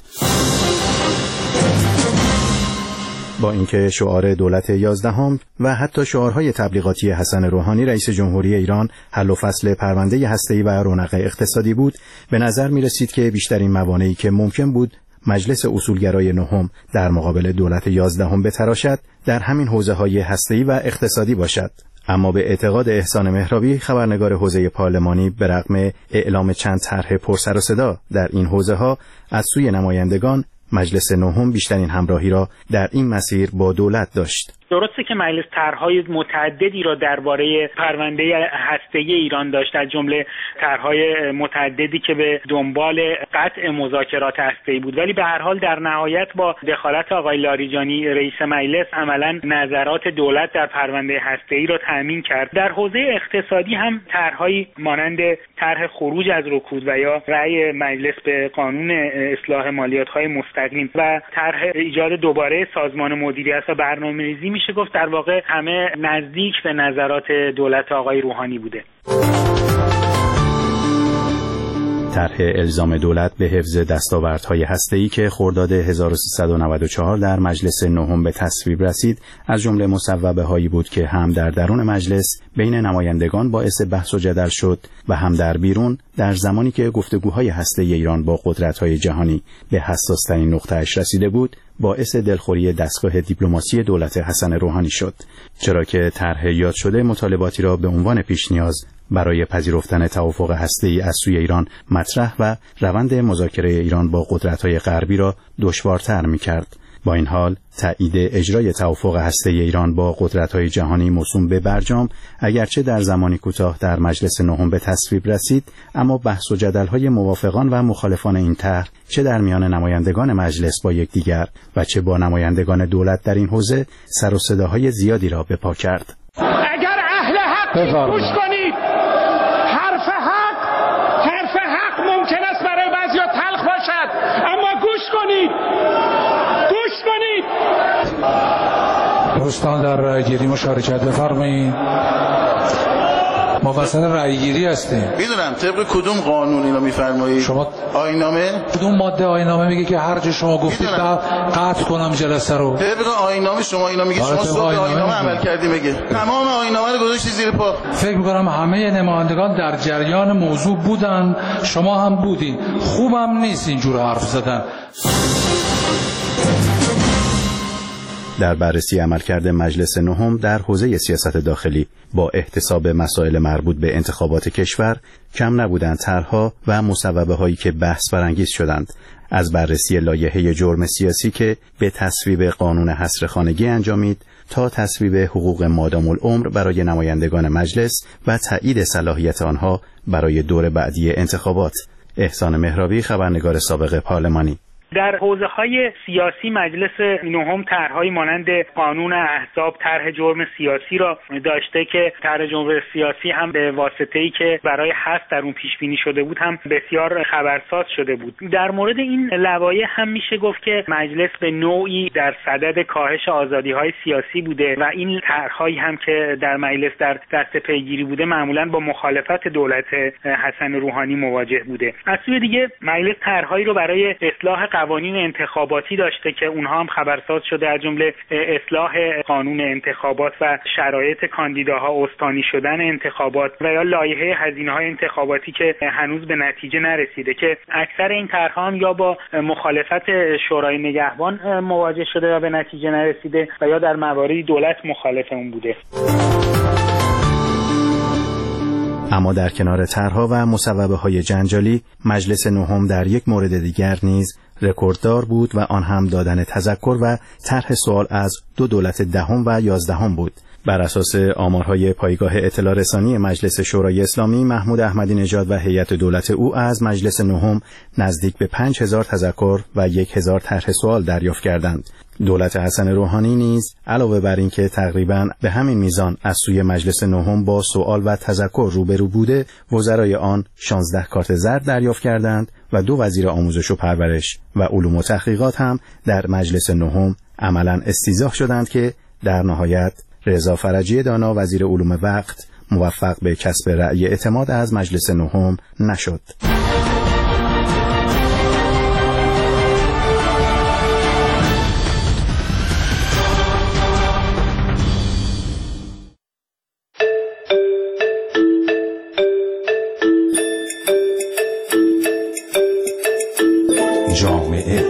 با اینکه شعار دولت یازدهم و حتی شعارهای تبلیغاتی حسن روحانی رئیس جمهوری ایران حل و فصل پرونده هسته‌ای و رونق اقتصادی بود، به نظر می رسید که بیشترین موانعی که ممکن بود مجلس اصولگرای نهم در مقابل دولت یازدهم بتراشد در همین حوزه‌های هسته‌ای و اقتصادی باشد. اما به اعتقاد احسان مهرابی، خبرنگار حوزه پارلمانی، به رغم اعلام چند طرح پرسر و صدا در این حوزه‌ها از سوی نمایندگان، مجلس نهم بیشترین همراهی را در این مسیر با دولت داشت. درسته که مجلس طرح‌های متعددی را درباره پرونده هسته‌ای ایران داشت، از جمله طرح‌های متعددی که به دنبال قطع مذاکرات هسته‌ای بود، ولی به هر حال در نهایت با دخالت آقای لاریجانی رئیس مجلس عملاً نظرات دولت در پرونده هسته‌ای را تأمین کرد. در حوزه اقتصادی هم طرح‌هایی مانند طرح خروج از رکود و یا رأی مجلس به قانون اصلاح مالیات‌های مستقیم و طرح ایجاد دوباره سازمان مدیریت و برنامه‌ریزی میشه گفت در واقع همه نزدیک به نظرات دولت آقای روحانی بوده. طرح الزام دولت به حفظ دستاوردهای هسته‌ای که خرداد هزار و سیصد و نود و چهار در مجلس نهم به تصویب رسید، از جمله مصوبه‌هایی بود که هم در درون مجلس بین نمایندگان باعث بحث و جدل شد و هم در بیرون، در زمانی که گفتگوهای هسته‌ای ایران با قدرت‌های جهانی به حساس‌ترین نقطه‌اش رسیده بود، باعث دلخوری دستگاه دیپلماسی دولت حسن روحانی شد. چرا که طرح یاد شده مطالباتی را به عنوان پیش نیاز برای پذیرفتن توافق هسته‌ای از سوی ایران مطرح و روند مذاکره ایران با قدرت‌های غربی را دشوارتر می‌کرد. با این حال تایید اجرای توافق هسته‌ای ایران با قدرت‌های جهانی موسوم به برجام، اگرچه در زمانی کوتاه در مجلس نهم به تصویب رسید، اما بحث و جدل‌های موافقان و مخالفان این طرح چه در میان نمایندگان مجلس با یکدیگر و چه با نمایندگان دولت در این حوزه سر و صداهای زیادی را به پا کرد. اگر اهل حق گوش کنید، حرف حق حرف حق ممکن است برای بعضیا تلخ باشد، اما گوش کنید گوش کنید دوستان در رأی‌گیری مشارکت بفرمایید. ما وسط رأی‌گیری هستیم. میدونم طبق کدوم قانون اینو میفرمایید؟ شما آیین‌نامه؟ کدوم ماده آیین‌نامه میگه که هر جا شما گفتید قطع کنم جلسه رو؟ طبق آیین‌نامه شما اینا میگه شما صبح آیین‌نامه عمل کردی میگه. تمام آیین‌نامه رو گذاشتی زیر پا. فکر می‌کنم همه نمایندگان در جریان موضوع بودن، شما هم بودین. خوبم نیست اینجور حرف زدن. در بررسی عملکرد مجلس نهم در حوزه سیاست داخلی با احتساب مسائل مربوط به انتخابات کشور، کم نبودند طرح‌ها و مصوبه‌هایی که بحث برانگیز شدند، از بررسی لایحه جرم سیاسی که به تصویب قانون حصر خانگی انجامید تا تصویب حقوق مادام العمر برای نمایندگان مجلس و تایید صلاحیت آنها برای دور بعدی انتخابات. احسان مهرابی، خبرنگار سابق پارلمانی. در حوزه‌های سیاسی مجلس نهم طرح‌های مانند قانون احزاب، طرح جرم سیاسی را داشته که طرح جرم سیاسی هم به واسطه‌ای که برای حذف در اون پیش بینی شده بود هم بسیار خبرساز شده بود. در مورد این لوایح هم میشه گفت که مجلس به نوعی در صدد کاهش آزادی‌های سیاسی بوده و این طرح‌هایی هم که در مجلس در دست پیگیری بوده معمولاً با مخالفت دولت حسن روحانی مواجه بوده. از سوی دیگه مجلس طرح‌هایی رو برای اصلاح قوانین انتخاباتی داشته که اونها هم خبرساز شده، از جمله اصلاح قانون انتخابات و شرایط کاندیداها استانی شدن انتخابات و یا لایحه هزینه‌های انتخاباتی که هنوز به نتیجه نرسیده که اکثر این طرح‌ها هم یا با مخالفت شورای نگهبان مواجه شده و به نتیجه نرسیده و یا در مواردی دولت مخالف اون بوده. اما در کنار طرح‌ها و مصوبه‌های جنجالی، مجلس نهم در یک مورد دیگر نیز رکورددار بود و آن هم دادن تذکر و طرح سوال از دو دولت دهم و یازدهم بود. بر اساس آمارهای پایگاه اطلاع رسانی مجلس شورای اسلامی، محمود احمدی نژاد و هیئت دولت او از مجلس نهم نزدیک به پنج هزار تذکر و یک هزار طرح سوال دریافت کردند. دولت حسن روحانی نیز علاوه بر این که تقریباً به همین میزان از سوی مجلس نهم با سوال و تذکر روبرو بوده، وزرای آن شانزده کارت زرد دریافت کردند و دو وزیر آموزش و پرورش و علوم و تحقیقات هم در مجلس نهم عملاً استیضاح شدند که در نهایت رضا فرجی دانا وزیر علوم وقت موفق به کسب رأی اعتماد از مجلس نهم نشد. جامعه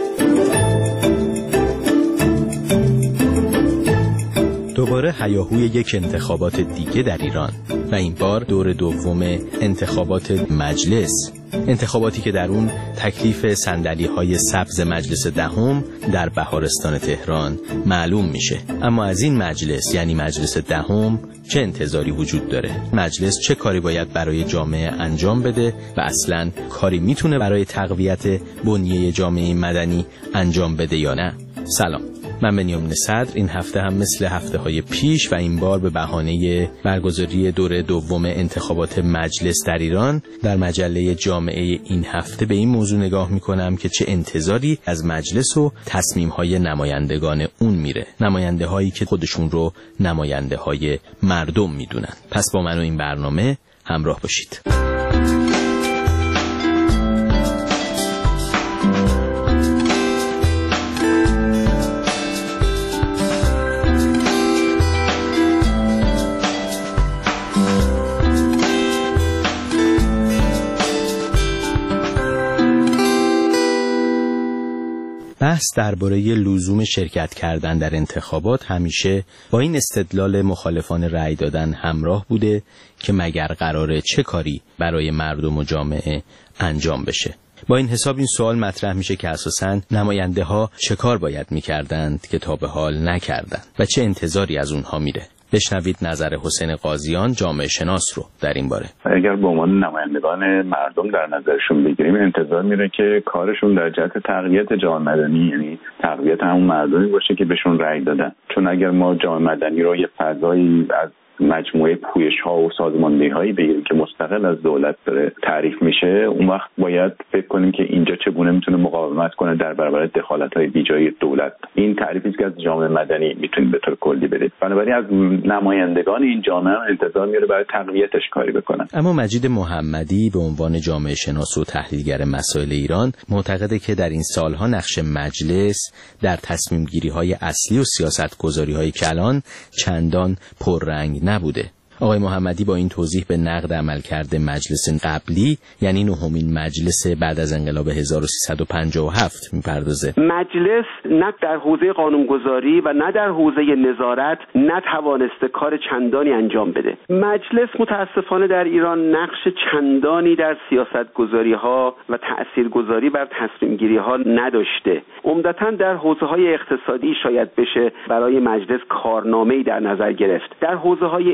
دوباره هیاهوی یک انتخابات دیگه در ایران و این بار دور دوم انتخابات مجلس، انتخاباتی که در اون تکلیف صندلی‌های سبز مجلس دهم در بهارستان تهران معلوم میشه. اما از این مجلس، یعنی مجلس دهم، چه انتظاری وجود داره؟ مجلس چه کاری باید برای جامعه انجام بده و اصلاً کاری میتونه برای تقویت بنیه جامعه مدنی انجام بده یا نه؟ سلام، من بنیامین صدر. این هفته هم مثل هفته های پیش و این بار به بهانه برگزاری دور دوم انتخابات مجلس در ایران در مجله جامعه این هفته به این موضوع نگاه میکنم که چه انتظاری از مجلس و تصمیم های نمایندگان اون میره، نماینده هایی که خودشون رو نماینده های مردم میدونن. پس با من و این برنامه همراه باشید. بحث درباره لزوم شرکت کردن در انتخابات همیشه با این استدلال مخالفان رأی دادن همراه بوده که مگر قراره چه کاری برای مردم و جامعه انجام بشه. با این حساب این سوال مطرح میشه که اساساً نماینده ها چه کار باید میکردند که تا به حال نکردند و چه انتظاری از اونها میره. بشنوید نظر حسین قاضیان، جامعه شناس رو در این باره. اگر به عنوان نمایندگان مردم در نظرشون بگیریم، انتظار میره که کارشون در جهت تقویت جامعه مدنی، یعنی تقویت همون مردمی باشه که بهشون رأی دادن. چون اگر ما جامعه مدنی رو یه فضایی از مجموعه پویش‌ها و سازماندهی‌هایی بگیریم که مستقل از دولت داره تعریف میشه، اون وقت باید فکر کنیم که اینجا چگونه میتونه مقاومت کنه در برابر دخالت‌های بیجای دولت. این تعریفی است که از جامعه مدنی میتونیم به طور کلی بدیم. بنابراین از نمایندگان این جامعه انتظار میره برای تقویتش کاری بکنن. اما مجید محمدی به عنوان جامعه شناس و تحلیلگر مسائل ایران معتقده که در این سالها نقش مجلس در تصمیم گیری‌های اصلی و سیاست‌گذاری‌های کلان چندان پررنگ نبوده. آقای محمدی با این توضیح به نقد عملکرد مجلس قبلی، یعنی نهمین مجلس بعد از انقلاب هزار و سیصد و پنجاه و هفت میپردازه. مجلس نه در حوزه قانونگذاری و نه در حوزه نظارت نتوانسته کار چندانی انجام بده. مجلس متاسفانه در ایران نقش چندانی در سیاستگذاری ها و تاثیرگذاری بر تصمیم گیری ها نداشته. عمدتاً در حوزه های اقتصادی شاید بشه برای مجلس کارنامه‌ای در نظر گرفت. در حوزه های اجتماعی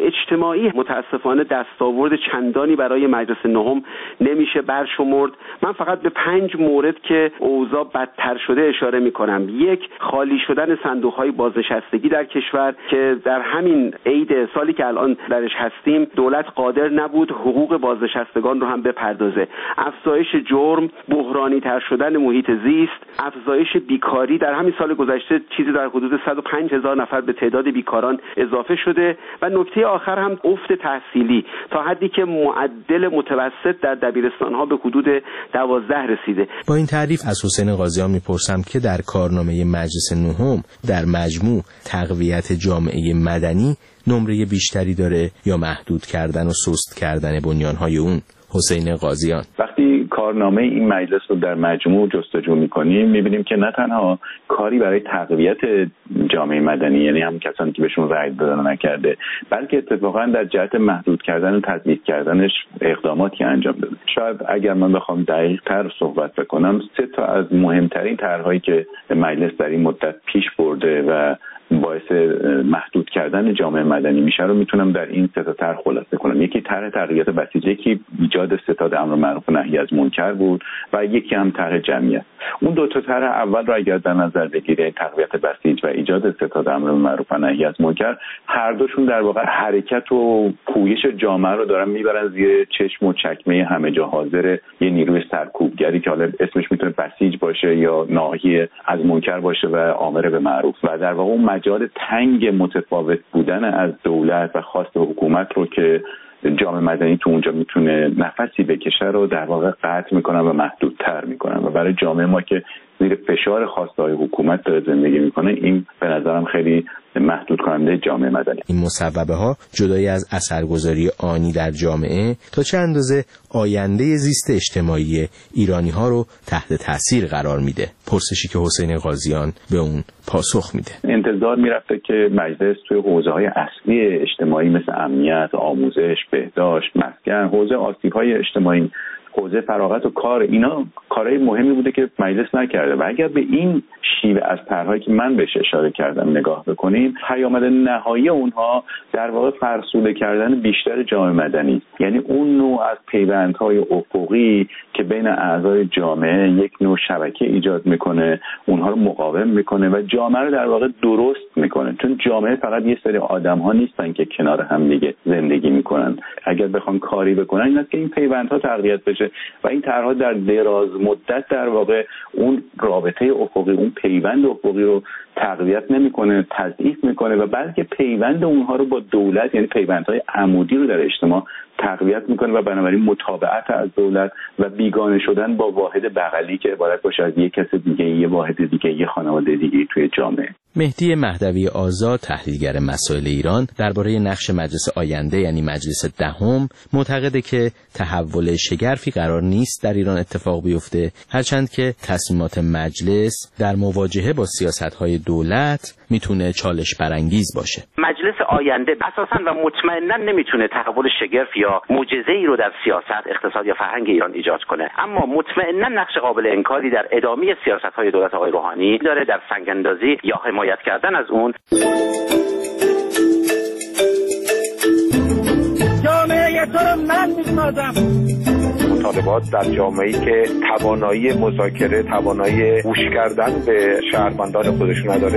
اجتماعی متاسفانه دستاورد چندانی برای مجلس نهم نمیشه برشمرد. من فقط به پنج مورد که اوضاع بدتر شده اشاره میکنم. یک، خالی شدن صندوق‌های بازنشستگی در کشور که در همین عید سالی که الان درش هستیم دولت قادر نبود حقوق بازنشستگان رو هم بپردازه. افزایش جرم، بحرانی تر شدن محیط زیست، افزایش بیکاری. در همین سال گذشته چیزی در حدود صد و پنج هزار نفر به تعداد بیکاران اضافه شده و نکته آخر هم افت تحصیلی تا حدی که معدل متوسط در دبیرستان‌ها به حدود دوازده رسیده. با این تعریف از حسین قاضیان میپرسم که در کارنامه مجلس نهم در مجموع تقویت جامعه مدنی نمره بیشتری داره یا محدود کردن و سست کردن بنیانهای اون؟ حسین قاضیان: وقتی کارنامه این مجلس رو در مجموع جستجو می‌کنیم می‌بینیم که نه تنها کاری برای تقویت جامعه مدنی، یعنی هم کسانی که بهشون رأی دادن نکرده، بلکه اتفاقا در جهت محدود کردن و تضعیف کردنش اقداماتی انجام داده. شاید اگر من بخوام دقیق‌تر صحبت بکنم، سه تا از مهمترین طرح‌هایی که مجلس در این مدت پیش برده و باعث محدود کردن جامعه مدنی میشه رو میتونم در این سه تا طرح خلاصه کنم. یکی طرح تغییرات بسیج، یکی ایجاد ستاد امر معروف و نهی از منکر بود و یکی هم طرح جمعیت. اون دو تا طرح اول رو اگر در نظر بگیرید، تقویت بسیج و ایجاد ستاد امر معروف و نهی از منکر، هر دوشون در واقع حرکت و پویش جامعه رو دارن میبرن زیر چشم و چکمه همه جا حاضر یه نیروی سرکوبگری که حالا اسمش میتونه بسیج باشه یا ناهی از منکر باشه و آمر به معروف، و در واقع اون مجال تنگ متفاوت بودن از دولت و خواست حکومت رو که جامعه مدنی تو اونجا میتونه نفسی بکشه رو در واقع قطع میکنن و محدودتر میکنن و برای جامعه ما که زیر فشار خواستهای حکومت داره زندگی میکنه، این به نظرم خیلی محدود کننده جامعه مدنی. این مصوبه ها جدای از اثرگذاری آنی در جامعه تا چه اندازه آینده زیست اجتماعی ایرانی ها رو تحت تاثیر قرار میده؟ پرسشی که حسین قاضیان به اون پاسخ میده. انتظار میرفته که مجلس توی حوزه‌های اصلی اجتماعی مثل امنیت، آموزش، بهداشت، مسکن، حوزه آسیب‌های اجتماعی، حوزه فراغت و کار، اینا کارهای مهمی بوده که مجلس نکرده و اگر به این شیوه از طرحهایی که من بهش اشاره کردم نگاه بکنیم، پیامد نهایی اونها در واقع فرسوده کردن بیشتر جامعه مدنی، یعنی اون نوع از پیوندهای افقی که بین اعضای جامعه یک نوع شبکه ایجاد میکنه، اونها رو مقاوم میکنه و جامعه رو در واقع درست میکنه. چون جامعه فقط یه سری آدم‌ها نیستن که کنار هم دیگه زندگی میکنن. اگر بخوان کاری بکنن این است که این پیوندها تقویت بشه و این طرح‌ها در دراز مدت در واقع اون رابطه افقی، اون پیوند افقی رو تقویت نمیکنه، تضعیف میکنه و بلکه پیوند اونها رو با دولت، یعنی پیوندهای عمودی رو در اجتماع تقویت میکنه و بنابراین متابعت از دولت و بیگانه شدن با واحد بغلی که عبارت باشه از یک کس دیگه، یه واحد دیگه، یه خانواده دیگه توی جامعه. مهدی مهدوی آزاد، تحلیلگر مسائل ایران، درباره نقش مجلس آینده یعنی مجلس دهم معتقده که تحول شگرفی قرار نیست در ایران اتفاق بیفته، هرچند که تصمیمات مجلس در مواجهه با سیاست‌های دولت میتونه چالش برانگیز باشه. مجلس آینده اساساً و مطمئناً نمیتونه تحول شگرف یا معجزه‌ای رو در سیاست، اقتصاد یا فرهنگ ایران ایجاد کنه، اما مطمئناً نقش قابل انکاری در ادامه سیاست‌های دولت آقای روحانی داره، در سنگ‌اندازی یا حمایت کردن از اون. جامعه تو رو من می‌سازم. مطالبات در جامعه‌ای که توانایی مذاکره، توانایی گوش کردن به شهروندان خودش نداره.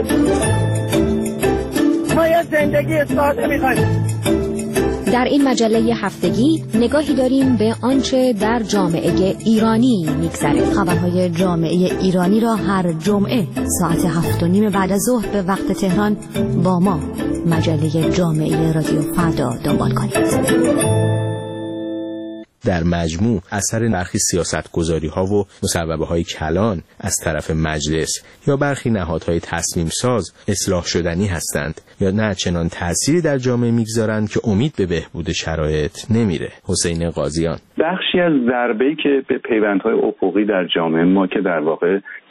ما یه زندگی ساده می‌خوایم. در این مجله هفتگی نگاهی داریم به آنچه در جامعه ایرانی میگذره. خبرهای جامعه ایرانی را هر جمعه ساعت هفت و نیم بعد از ظهر به وقت تهران با ما مجله جامعه رادیو فردا دنبال کنید. در مجموع اثر برخی سیاستگذاری‌ها و مصوبه‌های کلان از طرف مجلس یا برخی نهادهای تصمیم ساز اصلاح شدنی هستند یا نه چنان تأثیری در جامعه میگذارند که امید به بهبود شرایط نمیره. حسین قاضیان: بخشی از ضربه‌ای که به پیوندهای افقی در جامعه ما که در واقع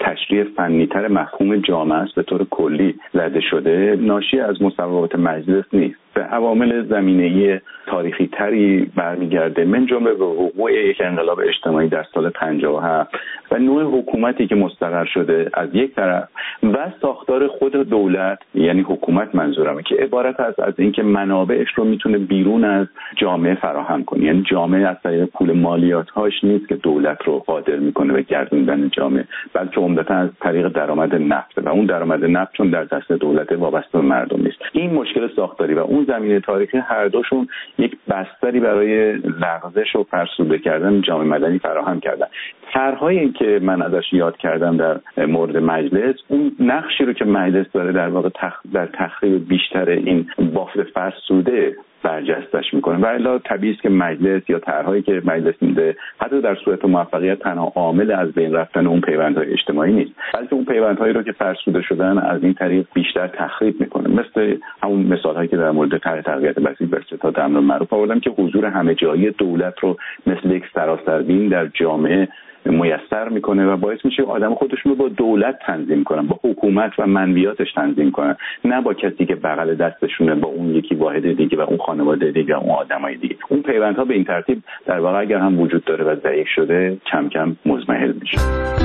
تشریح فنی‌تر مفهوم جامعه است به طور کلی زده شده، ناشی از مصوبات مجلس نیست، به عوامل زمینه‌ای تاریخی تری برمیگرده، من جمله به وقوع یک انقلاب اجتماعی در سال پنجاه و هفت و نوع حکومتی که مستقر شده از یک طرف و ساختار خود دولت، یعنی حکومت منظورمه، که عبارت است از اینکه منابعش رو میتونه بیرون از جامعه فراهم کنه. یعنی جامعه از طریق پول مالیات‌هاش نیست که دولت رو قادر میکنه به گردوندن جامعه، بلکه عمدتاً از طریق درآمد نفت و اون درآمد نفت چون در دست دولت وابسته به مردم نیست. این مشکل ساختاری و اون زمینه تاریخی هر دوشون یک بستری برای لغزش و فرسوده کردن جامعه مدنی فراهم کردن. طرح‌هایی که من ازش یاد کردم در مورد مجلس، اون نقشی رو که مجلس داره در واقع تخ... در تخریب بیشتر این بافت فرسوده برجستش میکنه و الا طبیعی است که مجلس یا طرح‌هایی که مجلس میده حتی در صورت موفقیت تنها عامل از بین رفتن اون پیوندهای اجتماعی نیست، بلکه اون پیوندهایی رو که فرسوده شدن از این طریق بیشتر تخریب میکنه. مثل همون مثال‌هایی که در مورد طرح تقویت بسیط بر ستاد امر معروف آوردم که حضور همه جایی دولت رو مثل یک سراسربین در جامعه میسر میکنه و باعث میشه آدم خودشون رو با دولت تنظیم کنن، با حکومت و منویاتش تنظیم کنن، نه با کسی که بغل دستشونه، با اون یکی واحد دیگه و اون خانواده دیگه و اون آدمای دیگه. اون پیوندها به این ترتیب در واقع اگر هم وجود داره و ضعیف شده کم کم مزمحل میشه.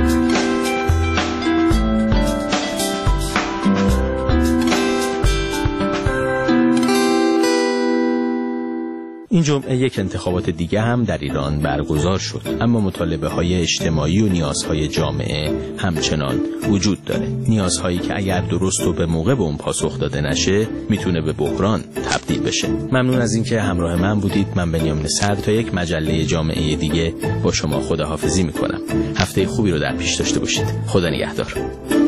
این جمعه یک انتخابات دیگه هم در ایران برگزار شد، اما مطالبه های اجتماعی و نیازهای جامعه همچنان وجود داره. نیازهایی که اگر درست و به موقع به اون پاسخ داده نشه میتونه به بحران تبدیل بشه. ممنون از اینکه همراه من بودید. من بنیامین سر تا یک مجله جامعه دیگه با شما خداحافظی میکنم. هفته خوبی رو در پیش داشته باشید. خدا نگهدار.